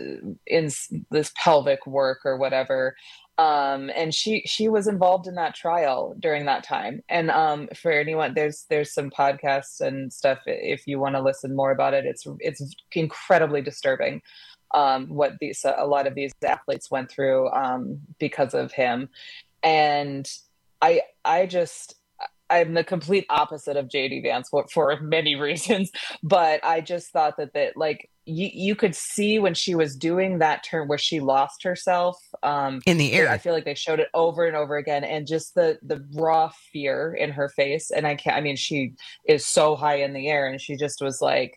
Speaker 7: in this pelvic work or whatever. Um, and she she was involved in that trial during that time. And um, for anyone, there's there's some podcasts and stuff if you want to listen more about it. It's it's incredibly disturbing um, what these a lot of these athletes went through um, because of him. And I I just. I'm the complete opposite of J D Vance for, for many reasons, but I just thought that that like you you could see when she was doing that turn where she lost herself um,
Speaker 19: in the air.
Speaker 7: I feel like they showed it over and over again, and just the the raw fear in her face. And I can't. I mean, she is so high in the air, and she just was like,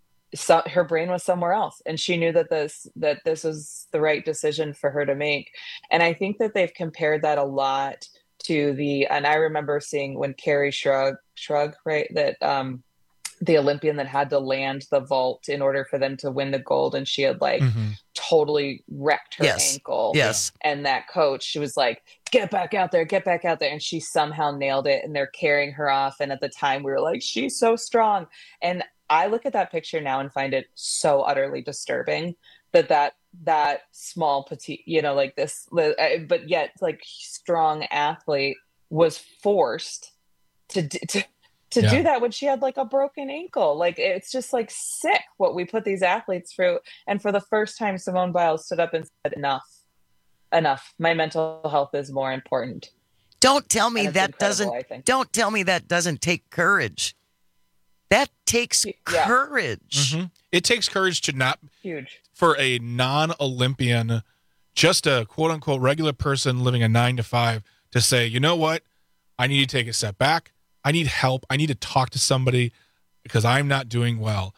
Speaker 7: so, her brain was somewhere else, and she knew that this that this was the right decision for her to make. And I think that they've compared that a lot to the, and I remember seeing when Carrie Shrug, Shrug, right, that um, the Olympian that had to land the vault in order for them to win the gold, and she had like
Speaker 19: Mm-hmm.
Speaker 7: totally wrecked her
Speaker 19: Yes.
Speaker 7: ankle.
Speaker 19: Yes.
Speaker 7: And that coach, she was like, get back out there, get back out there. And she somehow nailed it, and they're carrying her off. And at the time we were like, she's so strong. And I look at that picture now and find it so utterly disturbing that that that small petite, you know, like this, but yet like strong athlete was forced to to to
Speaker 20: Yeah.
Speaker 7: do that when she had like a broken ankle. Like, it's just like sick what we put these athletes through. And for the first time, Simone Biles stood up and said, enough, enough. My mental health is more important.
Speaker 19: Don't tell me
Speaker 7: And it's
Speaker 19: that
Speaker 7: incredible,
Speaker 19: doesn't.
Speaker 7: I think.
Speaker 19: Don't tell me that doesn't take courage. That takes
Speaker 7: Yeah.
Speaker 19: courage.
Speaker 20: Mhm. It takes courage to not,
Speaker 7: Huge.
Speaker 20: for a non-Olympian, just a quote-unquote regular person living a nine to five, to say, you know what, I need to take a step back. I need help. I need to talk to somebody because I'm not doing well.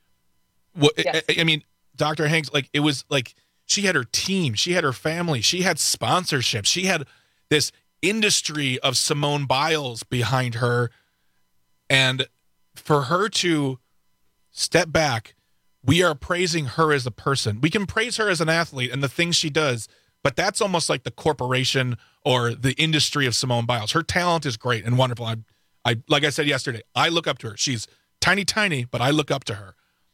Speaker 20: What
Speaker 7: Yes.
Speaker 20: I, I mean, Doctor Hanks, like, it was like she had her team, she had her family, she had sponsorships, she had this industry of Simone Biles behind her, and for her to step back, we are praising her as a person. We can praise her as an athlete and the things she does, but that's almost like the corporation or the industry of Simone Biles. Her talent is great and wonderful. I, I like I said yesterday, I look up to her. She's tiny, tiny, but I look up to her.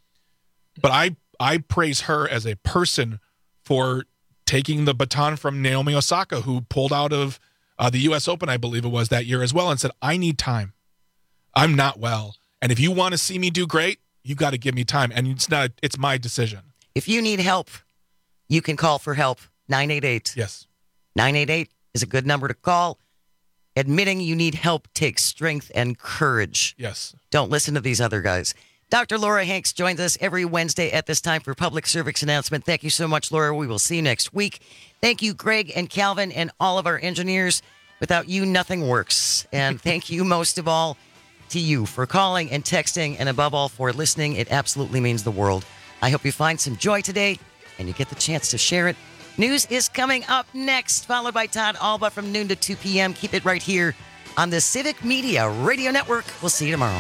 Speaker 20: But I, I praise her as a person for taking the baton from Naomi Osaka, who pulled out of uh, the U S Open, I believe it was, that year as well, and said, I need time. I'm not well. And if you want to see me do great, you got to give me time. And it's not, it's my decision.
Speaker 19: If you need help, you can call for help. nine eight eight.
Speaker 20: Yes.
Speaker 19: nine eight eight is a good number to call. Admitting you need help takes strength and courage.
Speaker 20: Yes.
Speaker 19: Don't listen to these other guys. Doctor Laura Hanks joins us every Wednesday at this time for public service announcement. Thank you so much, Laura. We will see you next week. Thank you, Greg and Calvin and all of our engineers. Without you, nothing works. And thank you most of all to you for calling and texting, and above all for listening. It absolutely means the world. I hope you find some joy today and you get the chance to share it. News is coming up next, followed by Todd Alba from noon to two p.m. Keep it right here on the Civic Media Radio Network. We'll see you tomorrow.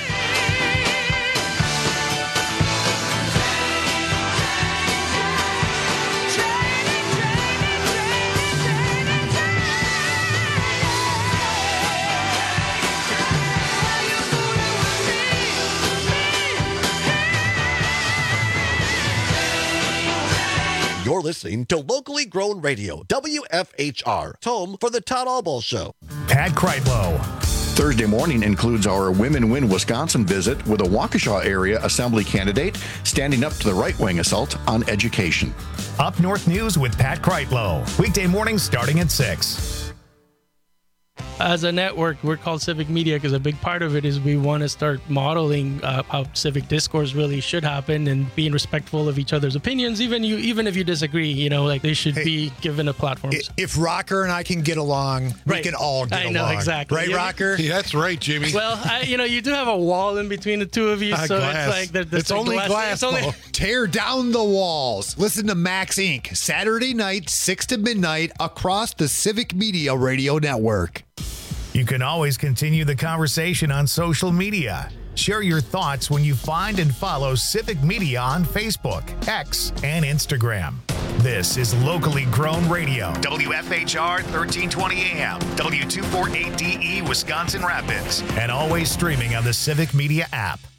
Speaker 2: You're listening to locally grown radio, W F H R, home for the Todd Alba Show.
Speaker 1: Pat Kreitlow.
Speaker 3: Thursday morning includes our Women Win Wisconsin visit with a Waukesha area assembly candidate standing up to the right-wing assault on education.
Speaker 1: Up North News with Pat Kreitlow. Weekday mornings starting at six.
Speaker 6: as a network, we're called Civic Media because a big part of it is we want to start modeling uh, how civic discourse really should happen and being respectful of each other's opinions, even you, even if you disagree. You know, like they should
Speaker 8: Hey,
Speaker 6: be given a platform.
Speaker 8: If Rocker and I can get along, we
Speaker 6: Right.
Speaker 8: can all get
Speaker 6: I
Speaker 8: along.
Speaker 6: know, exactly.
Speaker 8: Right,
Speaker 6: Yeah.
Speaker 8: Rocker?
Speaker 9: Yeah, that's right, Jimmy.
Speaker 6: Well, I, you know, you do have a wall in between the two of you,
Speaker 8: Ah,
Speaker 6: so
Speaker 8: glass.
Speaker 6: it's like there- there's
Speaker 8: it's
Speaker 6: a
Speaker 8: only glass.
Speaker 6: It's only,
Speaker 8: though. Tear down the walls. Listen to Max Incorporated. Saturday night, six to midnight, across the Civic Media Radio Network.
Speaker 1: You can always continue the conversation on social media. Share your thoughts when you find and follow Civic Media on Facebook, X, and Instagram. This is Locally Grown Radio, W F H R thirteen twenty A M, W two forty-eight D E, Wisconsin Rapids, and always streaming on the Civic Media app.